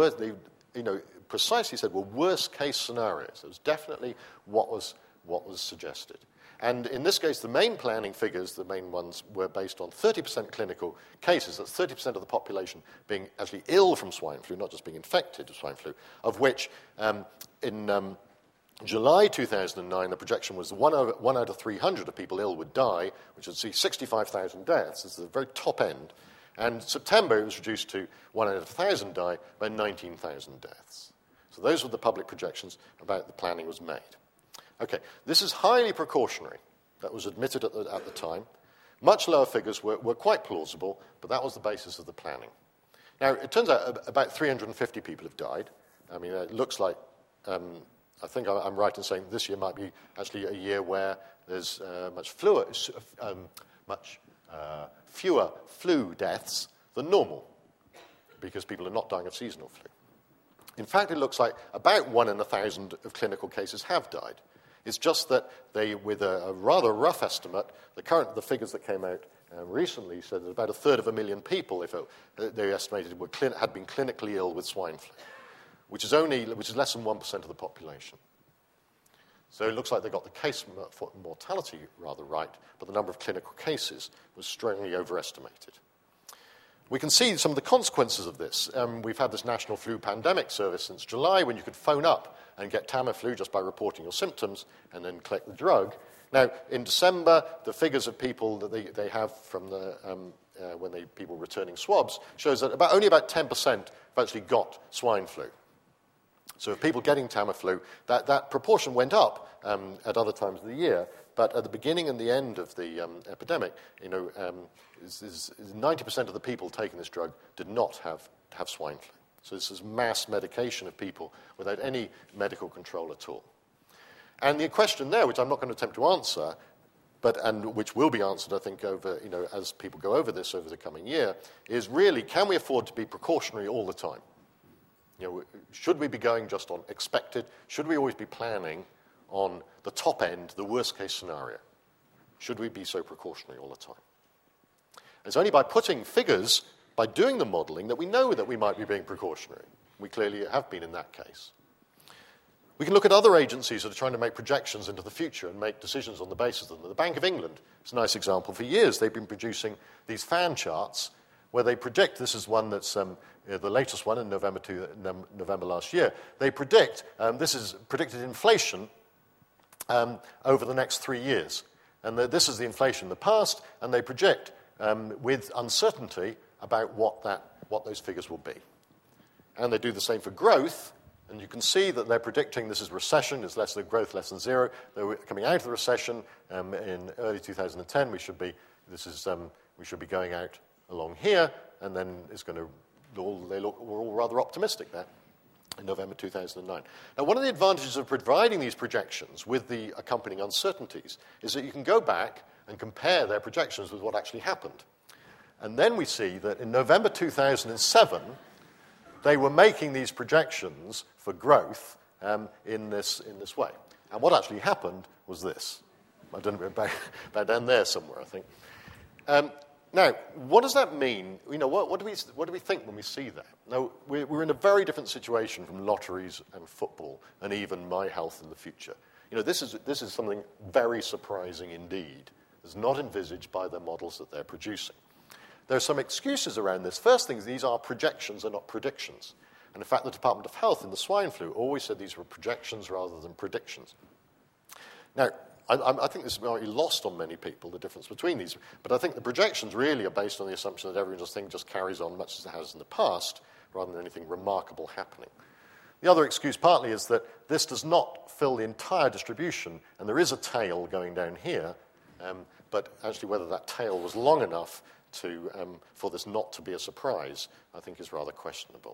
precisely said were worst-case scenarios. It was definitely what was suggested. And in this case, the main planning figures, the main ones, were based on 30% clinical cases. That's 30% of the population being actually ill from swine flu, not just being infected with swine flu, of which in July 2009, the projection was 1 out of 300 of people ill would die, which would see 65,000 deaths. This is the very top end. And September, it was reduced to 1 out of 1,000 die by 19,000 deaths. So those were the public projections about the planning was made. Okay, this is highly precautionary. That was admitted at the time. Much lower figures were quite plausible, but that was the basis of the planning. Now, it turns out about 350 people have died. I mean, it looks like, I think I'm right in saying this year might be actually a year where there's much fewer flu deaths than normal, because people are not dying of seasonal flu. In fact, it looks like about 1 in 1,000 of clinical cases have died. It's just that they, with a rather rough estimate, the figures that came out recently said that about 1/3 people, they estimated, had been clinically ill with swine flu, which is less than 1% of the population. So it looks like they got the case mortality rather right, but the number of clinical cases was strongly overestimated. We can see some of the consequences of this. We've had this National Flu Pandemic Service since July, when you could phone up and get Tamiflu just by reporting your symptoms and then collect the drug. Now, in December, the figures of people that they have from people returning swabs shows that only about 10% have actually got swine flu. So of people getting Tamiflu, that proportion went up at other times of the year, but at the beginning and the end of the epidemic, 90% of the people taking this drug did not have swine flu. So this is mass medication of people without any medical control at all. And the question there, which I'm not going to attempt to answer, and which will be answered, I think, as people go over this over the coming year, is really, can we afford to be precautionary all the time? Should we be going just on expected? Should we always be planning on the top end, the worst-case scenario? Should we be so precautionary all the time? It's only by putting figures, by doing the modelling, that we know that we might be being precautionary. We clearly have been in that case. We can look at other agencies that are trying to make projections into the future and make decisions on the basis of them. The Bank of England is a nice example. For years, they've been producing these fan charts where they predict, this is one that's the latest one in November last year, they predict, this is predicted inflation over the next 3 years. And this is the inflation in the past, and they project with uncertainty about what those figures will be. And they do the same for growth, and you can see that they're predicting this is recession, it's less than growth, less than zero. They're coming out of the recession in early 2010. We should be going out along here, and then we're all rather optimistic there in November 2009. Now, one of the advantages of providing these projections with the accompanying uncertainties is that you can go back and compare their projections with what actually happened. And then we see that in November 2007, they were making these projections for growth in this way. And what actually happened was this. I don't know, about down there somewhere, I think. Now, what does that mean? What do we think when we see that? Now, we're in a very different situation from lotteries and football, and even my health in the future. This is something very surprising indeed. It's not envisaged by the models that they're producing. There are some excuses around this. First thing is these are projections, they're not predictions. And in fact, the Department of Health in the swine flu always said these were projections rather than predictions. Now, I think this might be lost on many people, the difference between these. But I think the projections really are based on the assumption that every thing just carries on much as it has in the past, rather than anything remarkable happening. The other excuse partly is that this does not fill the entire distribution, and there is a tail going down here, but actually whether that tail was long enough for this not to be a surprise, I think is rather questionable.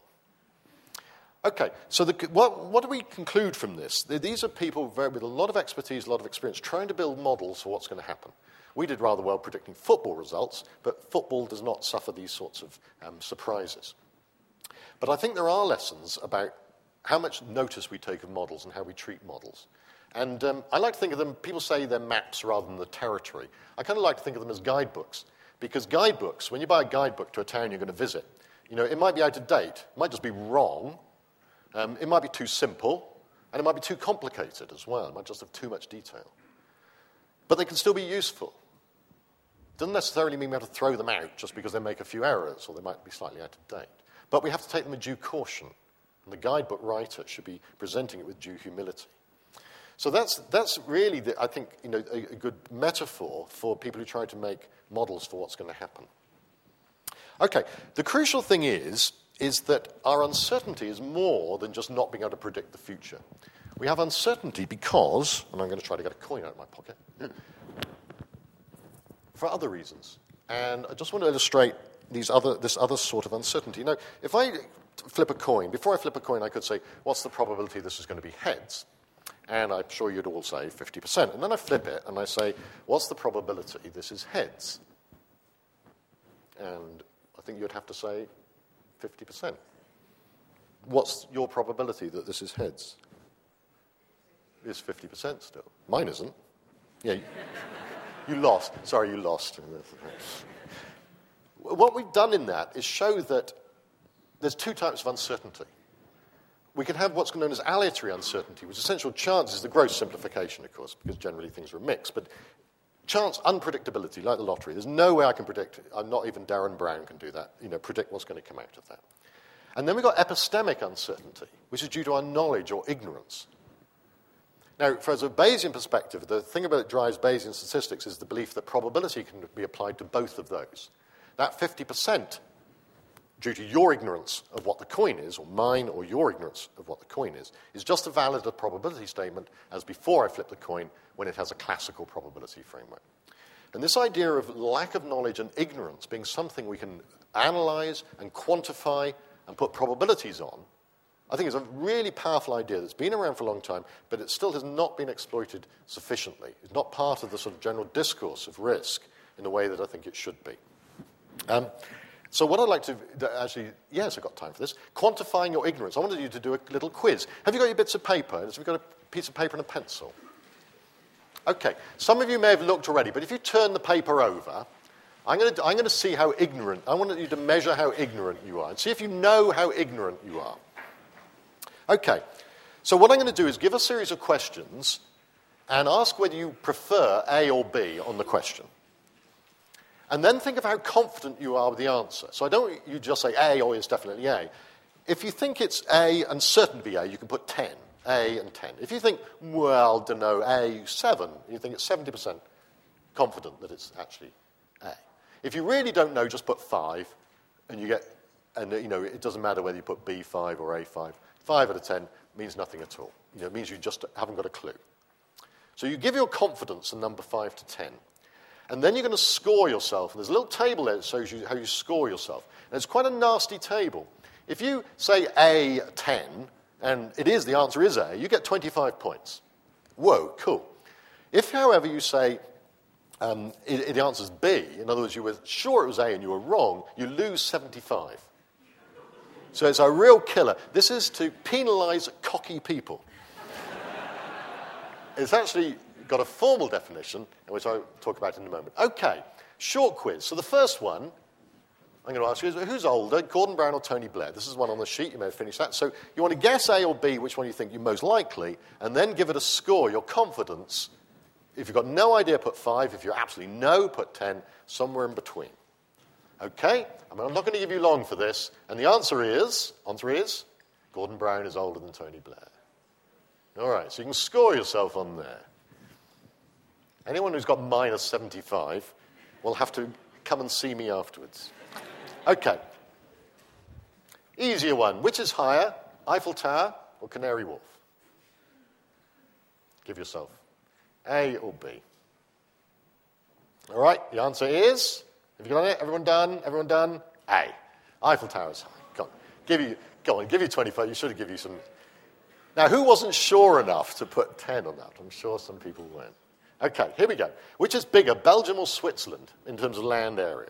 Okay, so what do we conclude from this? These are people with a lot of expertise, a lot of experience, trying to build models for what's going to happen. We did rather well predicting football results, but football does not suffer these sorts of surprises. But I think there are lessons about how much notice we take of models and how we treat models. And I like to think of them, people say they're maps rather than the territory. I kind of like to think of them as guidebooks, because guidebooks, when you buy a guidebook to a town you're going to visit, it might be out of date, it might just be wrong, it might be too simple, and it might be too complicated as well. It might just have too much detail. but they can still be useful. Doesn't necessarily mean we have to throw them out just because they make a few errors or they might be slightly out of date. But we have to take them with due caution. And the guidebook writer should be presenting it with due humility. So that's really, I think, a good metaphor for people who try to make models for what's going to happen. Okay, the crucial thing is that our uncertainty is more than just not being able to predict the future. We have uncertainty because, and I'm going to try to get a coin out of my pocket, for other reasons. And I just want to illustrate this other sort of uncertainty. If I flip a coin, before I flip a coin, I could say, what's the probability this is going to be heads? And I'm sure you'd all say 50%. And then I flip it and I say, what's the probability this is heads? And I think you'd have to say 50%. What's your probability that this is heads? It's 50% still. Mine isn't. Yeah, you lost. Sorry, you lost. What we've done in that is show that there's two types of uncertainty. We can have what's known as aleatory uncertainty, which essential chance is the gross simplification, of course, because generally things are a mix. But chance, unpredictability, like the lottery. There's no way I can predict. Not even Darren Brown can do that, predict what's going to come out of that. And then we've got epistemic uncertainty, which is due to our knowledge or ignorance. Now, from a Bayesian perspective, the thing about that drives Bayesian statistics is the belief that probability can be applied to both of those. That 50%, due to your ignorance of what the coin is, or mine or your ignorance of what the coin is just as valid a probability statement as before I flip the coin when it has a classical probability framework. And this idea of lack of knowledge and ignorance being something we can analyze and quantify and put probabilities on, I think is a really powerful idea that's been around for a long time, but it still has not been exploited sufficiently. It's not part of the sort of general discourse of risk in the way that I think it should be. So what I'd like to actually, yes, I've got time for this, quantifying your ignorance. I wanted you to do a little quiz. Have you got your bits of paper? Have you got a piece of paper and a pencil? Okay, some of you may have looked already, but if you turn the paper over, I'm going to see how ignorant, I want you to measure how ignorant you are and see if you know how ignorant you are. Okay, so what I'm going to do is give a series of questions and ask whether you prefer A or B on the question. And then think of how confident you are with the answer. So I don't want you just say A or it's definitely A. If you think it's A and certain to be A, you can put 10, A and 10. If you think, well, don't know, A, 7, you think it's 70% confident that it's actually A. If you really don't know, just put 5, and you get, and it doesn't matter whether you put B5 or A5. 5 out of 10 means nothing at all. It means you just haven't got a clue. So you give your confidence a number 5 to 10. And then you're going to score yourself. And there's a little table there that shows you how you score yourself. And it's quite a nasty table. If you say A 10, and the answer is A, you get 25 points. Whoa, cool. If, however, you say the answer is B, in other words, you were sure it was A and you were wrong, you lose 75. So it's a real killer. This is to penalize cocky people. It's actually got a formal definition, which I'll talk about in a moment. Okay, short quiz. So the first one I'm going to ask you is, who's older, Gordon Brown or Tony Blair? This is one on the sheet. You may have finished that. So you want to guess A or B, which one you think you're most likely, and then give it a score, your confidence. If you've got no idea, put 5. If you're absolutely no, put 10. Somewhere in between. Okay? I'm not going to give you long for this. And the answer is, Gordon Brown is older than Tony Blair. All right, so you can score yourself on there. Anyone who's got minus 75 will have to come and see me afterwards. Okay. Easier one. Which is higher, Eiffel Tower or Canary Wharf? Give yourself A or B. All right, the answer is, have you got it? Everyone done? Everyone done? A. Eiffel Tower is high. Go on, give you 25. You should have given you some. Now, who wasn't sure enough to put 10 on that? I'm sure some people weren't. Okay, here we go. Which is bigger, Belgium or Switzerland, in terms of land area?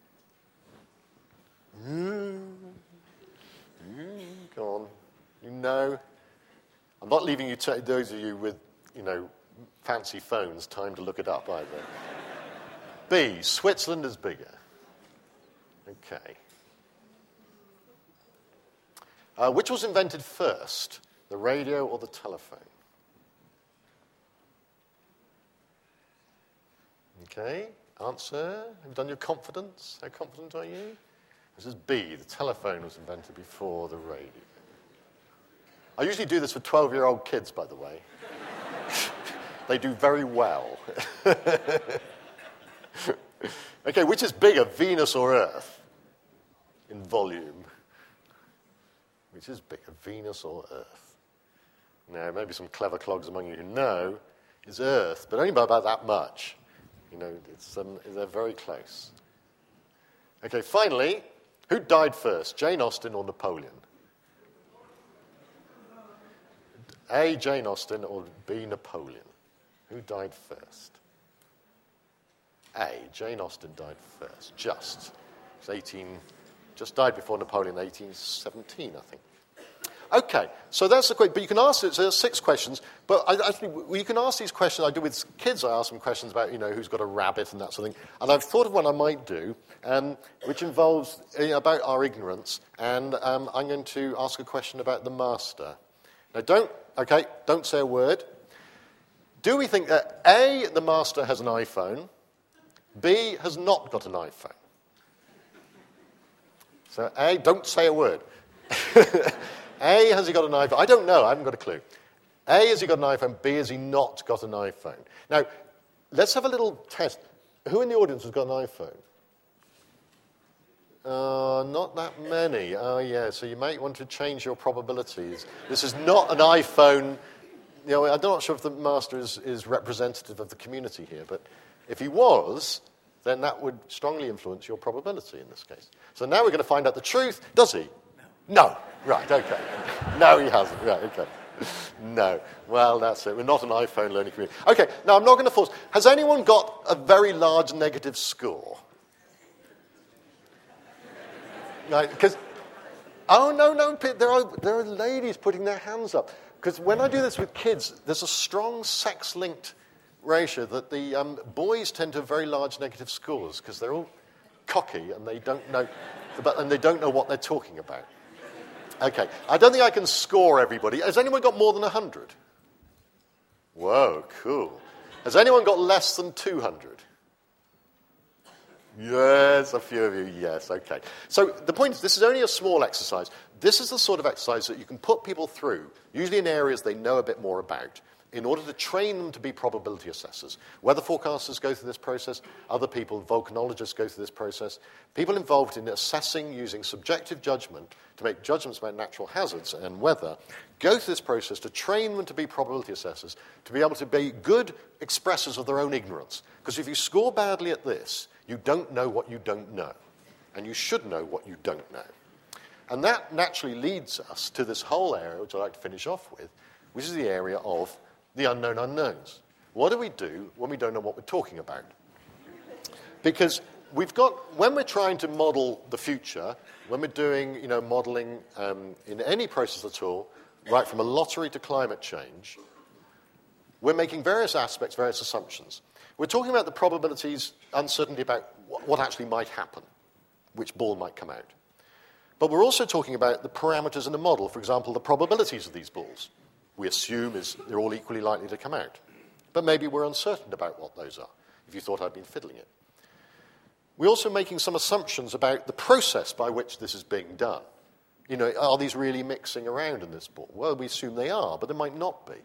Go on. You know. I'm not leaving you, those of you with, fancy phones, time to look it up either. B, Switzerland is bigger. Okay. Which was invented first, the radio or the telephone? Okay, answer. Have you done your confidence? How confident are you? This is B. The telephone was invented before the radio. I usually do this for 12-year-old kids, by the way. They do very well. Okay, which is bigger, Venus or Earth, in volume? Which is bigger, Venus or Earth? Now, maybe some clever clogs among you who know is Earth, but only by about that much. You know, they're very close. Okay, finally, who died first, Jane Austen or Napoleon? A, Jane Austen, or B, Napoleon? Who died first? A, Jane Austen died first. Just died before Napoleon, 1817, I think. Okay, so that's the question. But you can ask it. So there's 6 questions. But you can ask these questions. I do with kids. I ask them questions about, who's got a rabbit and that sort of thing. And I've thought of one I might do, which involves about our ignorance. And I'm going to ask a question about the master. Now, don't say a word. Do we think that A, the master has an iPhone, B, has not got an iPhone? So A, don't say a word. A, has he got an iPhone? I don't know. I haven't got a clue. A, has he got an iPhone? B, has he not got an iPhone? Now, let's have a little test. Who in the audience has got an iPhone? Not that many. Oh, yeah, so you might want to change your probabilities. This is not an iPhone. I'm not sure if the master is representative of the community here, but if he was, then that would strongly influence your probability in this case. So now we're going to find out the truth. Does he? No. Right, okay. No, he hasn't. Right, okay. No. Well, that's it. We're not an iPhone learning community. Okay, now I'm not going to force. Has anyone got a very large negative score? Right, because... Oh, no, there are ladies putting their hands up. Because when I do this with kids, there's a strong sex-linked ratio that the boys tend to have very large negative scores because they're all cocky and they don't know what they're talking about. Okay, I don't think I can score everybody. Has anyone got more than 100? Whoa, cool. Has anyone got less than 200? Yes, a few of you, yes, okay. So the point is, this is only a small exercise. This is the sort of exercise that you can put people through, usually in areas they know a bit more about, in order to train them to be probability assessors. Weather forecasters go through this process, other people, volcanologists go through this process. People involved in assessing using subjective judgment to make judgments about natural hazards and weather go through this process to train them to be probability assessors, to be able to be good expressors of their own ignorance. Because if you score badly at this, you don't know what you don't know. And you should know what you don't know. And that naturally leads us to this whole area, which I'd like to finish off with, which is the area of the unknown unknowns. What do we do when we don't know what we're talking about? Because when we're trying to model the future, when we're doing, modeling in any process at all, right from a lottery to climate change, we're making various aspects, various assumptions. We're talking about the probabilities, uncertainty about what actually might happen, which ball might come out. But we're also talking about the parameters in the model, for example, the probabilities of these balls. We assume they're all equally likely to come out. But maybe we're uncertain about what those are, if you thought I'd been fiddling it. We're also making some assumptions about the process by which this is being done. Are these really mixing around in this ball? Well, we assume they are, but they might not be.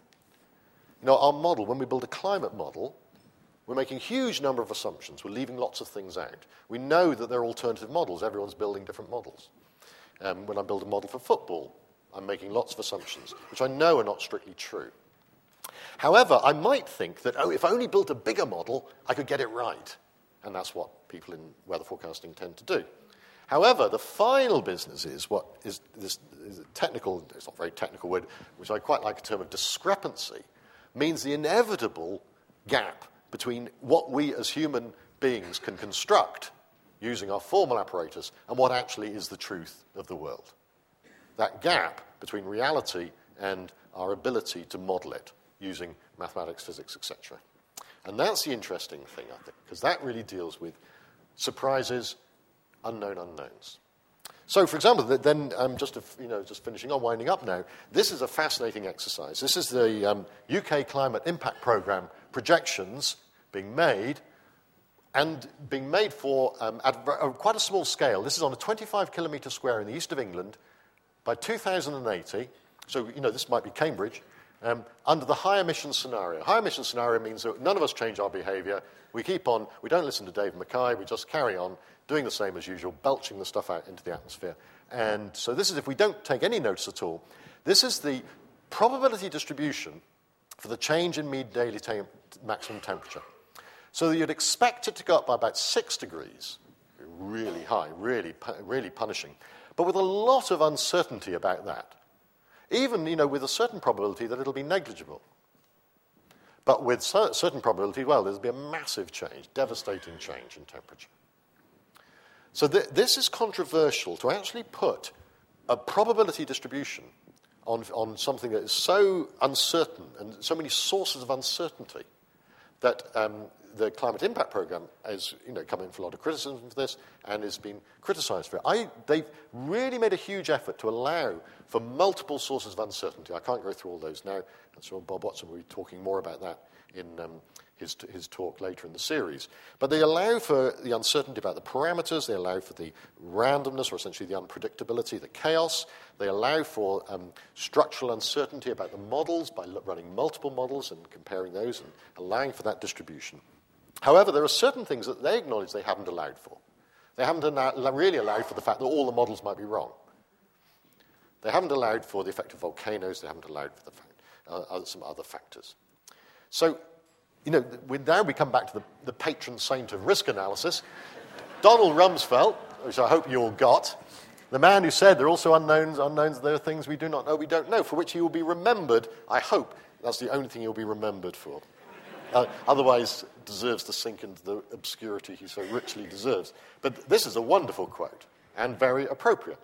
Our model, when we build a climate model, we're making a huge number of assumptions. We're leaving lots of things out. We know that there are alternative models. Everyone's building different models. When I build a model for football, I'm making lots of assumptions, which I know are not strictly true. However, I might think that, if I only built a bigger model, I could get it right. And that's what people in weather forecasting tend to do. However, the final business is what is this technical, it's not a very technical word, which I quite like a term of discrepancy, means the inevitable gap between what we as human beings can construct using our formal apparatus and what actually is the truth of the world. That gap between reality and our ability to model it using mathematics, physics, etc. And that's the interesting thing, I think, because that really deals with surprises, unknown unknowns. So, for example, then just finishing on, winding up now, this is a fascinating exercise. This is the UK Climate Impact Programme projections being made and being made for at quite a small scale. This is on a 25 kilometre square in the east of England by 2080. So, this might be Cambridge, under the high emission scenario. High emission scenario means that none of us change our behaviour. We keep on, we don't listen to Dave Mackay, we just carry on doing the same as usual, belching the stuff out into the atmosphere. And so this is, if we don't take any notice at all, this is the probability distribution for the change in mean daily maximum temperature. So that you'd expect it to go up by about 6 degrees, really high, really punishing, but with a lot of uncertainty about that. Even, with a certain probability that it'll be negligible. But with certain probability, well, there'll be a massive change, devastating change in temperature. So this is controversial, to actually put a probability distribution on something that is so uncertain and so many sources of uncertainty that the Climate Impact Programme has come in for a lot of criticism for this and has been criticised for it. They've really made a huge effort to allow for multiple sources of uncertainty. I can't go through all those now. I'm sure Bob Watson will be talking more about that in his talk later in the series. But they allow for the uncertainty about the parameters. They allow for the randomness, or essentially the unpredictability, the chaos. They allow for structural uncertainty about the models by running multiple models and comparing those and allowing for that distribution. However, there are certain things that they acknowledge they haven't allowed for. They haven't really allowed for the fact that all the models might be wrong. They haven't allowed for the effect of volcanoes. They haven't allowed for the fact, some other factors. So, now we come back to the patron saint of risk analysis, Donald Rumsfeld, which I hope you all got, the man who said there are also unknowns, there are things we do not know, we don't know, for which he will be remembered. I hope that's the only thing he'll be remembered for. Otherwise, deserves to sink into the obscurity he so richly deserves. But this is a wonderful quote, and very appropriate.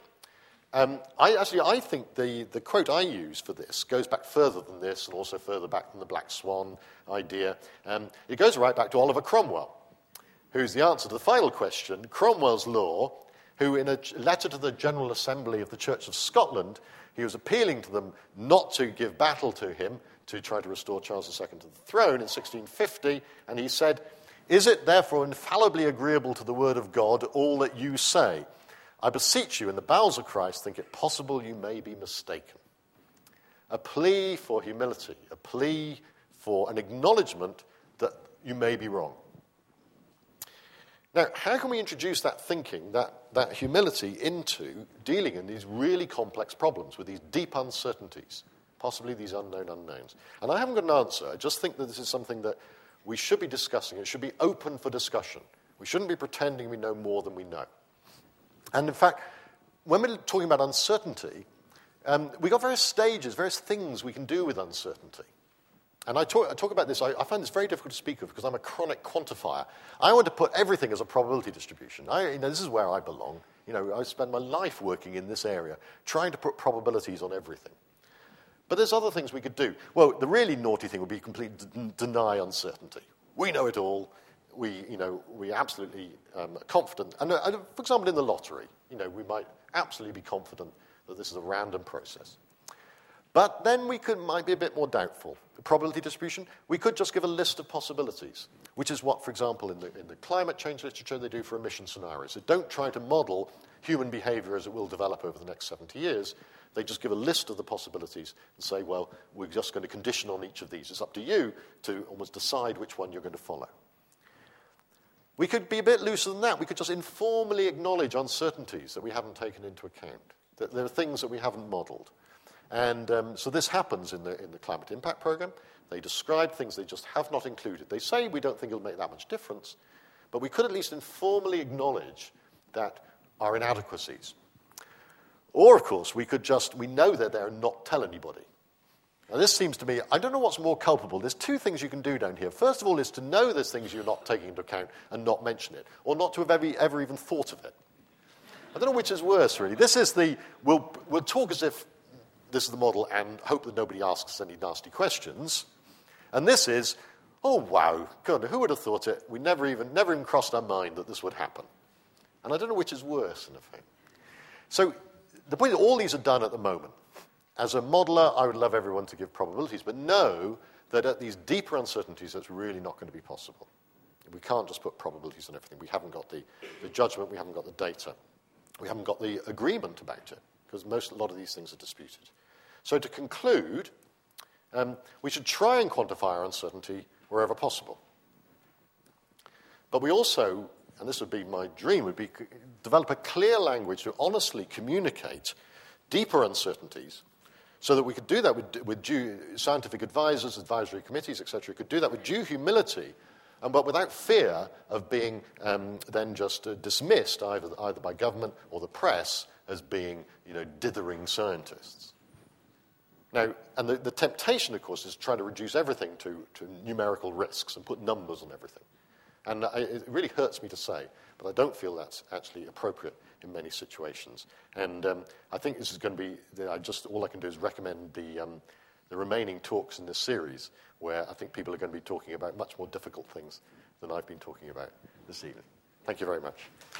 I think the quote I use for this goes back further than this, and also further back than the Black Swan idea. It goes right back to Oliver Cromwell, who's the answer to the final question. Cromwell's law, who in a letter to the General Assembly of the Church of Scotland, he was appealing to them not to give battle to him, to try to restore Charles II to the throne in 1650, and he said, "Is it therefore infallibly agreeable to the word of God, all that you say? I beseech you, in the bowels of Christ, think it possible you may be mistaken." A plea for humility, a plea for an acknowledgement that you may be wrong. Now, how can we introduce that thinking, that humility, into dealing in these really complex problems with these deep uncertainties, possibly these unknown unknowns? And I haven't got an answer. I just think that this is something that we should be discussing. It should be open for discussion. We shouldn't be pretending we know more than we know. And in fact, when we're talking about uncertainty, we've got various stages, various things we can do with uncertainty. And I talk about this, I find this very difficult to speak of because I'm a chronic quantifier. I want to put everything as a probability distribution. This is where I belong. I spend my life working in this area, trying to put probabilities on everything. But there's other things we could do. Well, the really naughty thing would be completely deny uncertainty. We know it all. We absolutely are confident. And for example, in the lottery, we might absolutely be confident that this is a random process. But then might be a bit more doubtful. The probability distribution, we could just give a list of possibilities, which is what, for example, in the climate change literature they do for emission scenarios. They don't try to model human behavior as it will develop over the next 70 years. They just give a list of the possibilities and say, well, we're just going to condition on each of these. It's up to you to almost decide which one you're going to follow. We could be a bit looser than that. We could just informally acknowledge uncertainties that we haven't taken into account, that there are things that we haven't modelled. And so this happens in the Climate Impact Programme. They describe things they just have not included. They say we don't think it'll make that much difference, but we could at least informally acknowledge that our inadequacies. Or, of course, we know they're there and not tell anybody. Now, this seems to me, I don't know what's more culpable. There's two things you can do down here. First of all is to know there's things you're not taking into account and not mention it, or not to have ever even thought of it. I don't know which is worse, really. This is we'll talk as if this is the model and hope that nobody asks any nasty questions. And this is, oh, wow, God, who would have thought it? We never even crossed our mind that this would happen. And I don't know which is worse, in effect. So the point is all these are done at the moment. As a modeler, I would love everyone to give probabilities, but know that at these deeper uncertainties, that's really not going to be possible. We can't just put probabilities on everything. We haven't got the judgment, we haven't got the data. We haven't got the agreement about it, because a lot of these things are disputed. So to conclude, we should try and quantify our uncertainty wherever possible. But we also, and this would be my dream, would be develop a clear language to honestly communicate deeper uncertainties, so that we could do that with due scientific advisors, advisory committees, etc. Could do that with due humility, but without fear of being then just dismissed either by government or the press as being, dithering scientists. Now, and the temptation, of course, is to try to reduce everything to numerical risks and put numbers on everything. And it really hurts me to say, but I don't feel that's actually appropriate in many situations. And I think this is going to be, all I can do is recommend the remaining talks in this series, where I think people are going to be talking about much more difficult things than I've been talking about this evening. Thank you very much.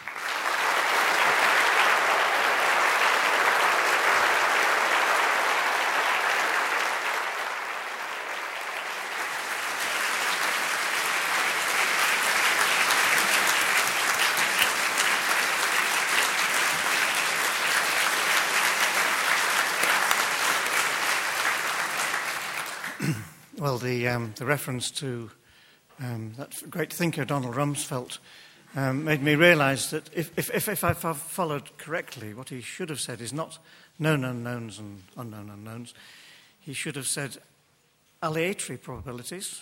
Well, the reference to that great thinker, Donald Rumsfeld, made me realise that if I've followed correctly, what he should have said is not known unknowns and unknown unknowns. He should have said aleatory probabilities,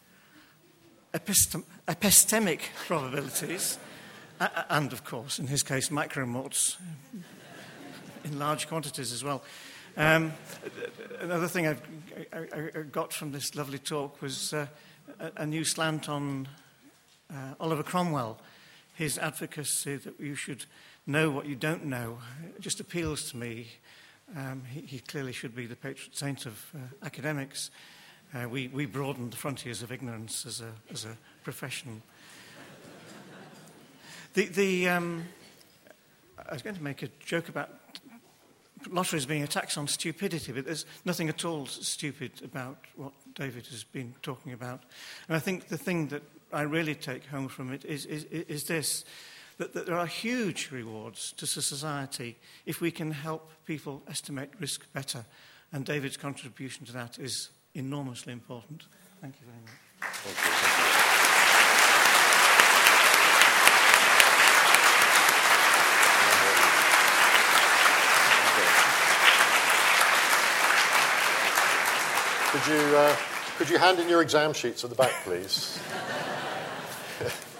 epistemic probabilities, and, of course, in his case, micromorts in large quantities as well. Another thing I got from this lovely talk was a new slant on Oliver Cromwell. His advocacy that you should know what you don't know just appeals to me. He clearly should be the patron saint of academics. We broadened the frontiers of ignorance as a profession. I was going to make a joke about lotteries being a tax on stupidity, but there's nothing at all stupid about what David has been talking about. And I think the thing that I really take home from it is this, that there are huge rewards to society if we can help people estimate risk better. And David's contribution to that is enormously important. Thank you very much. Thank you. Could you hand in your exam sheets at the back, please?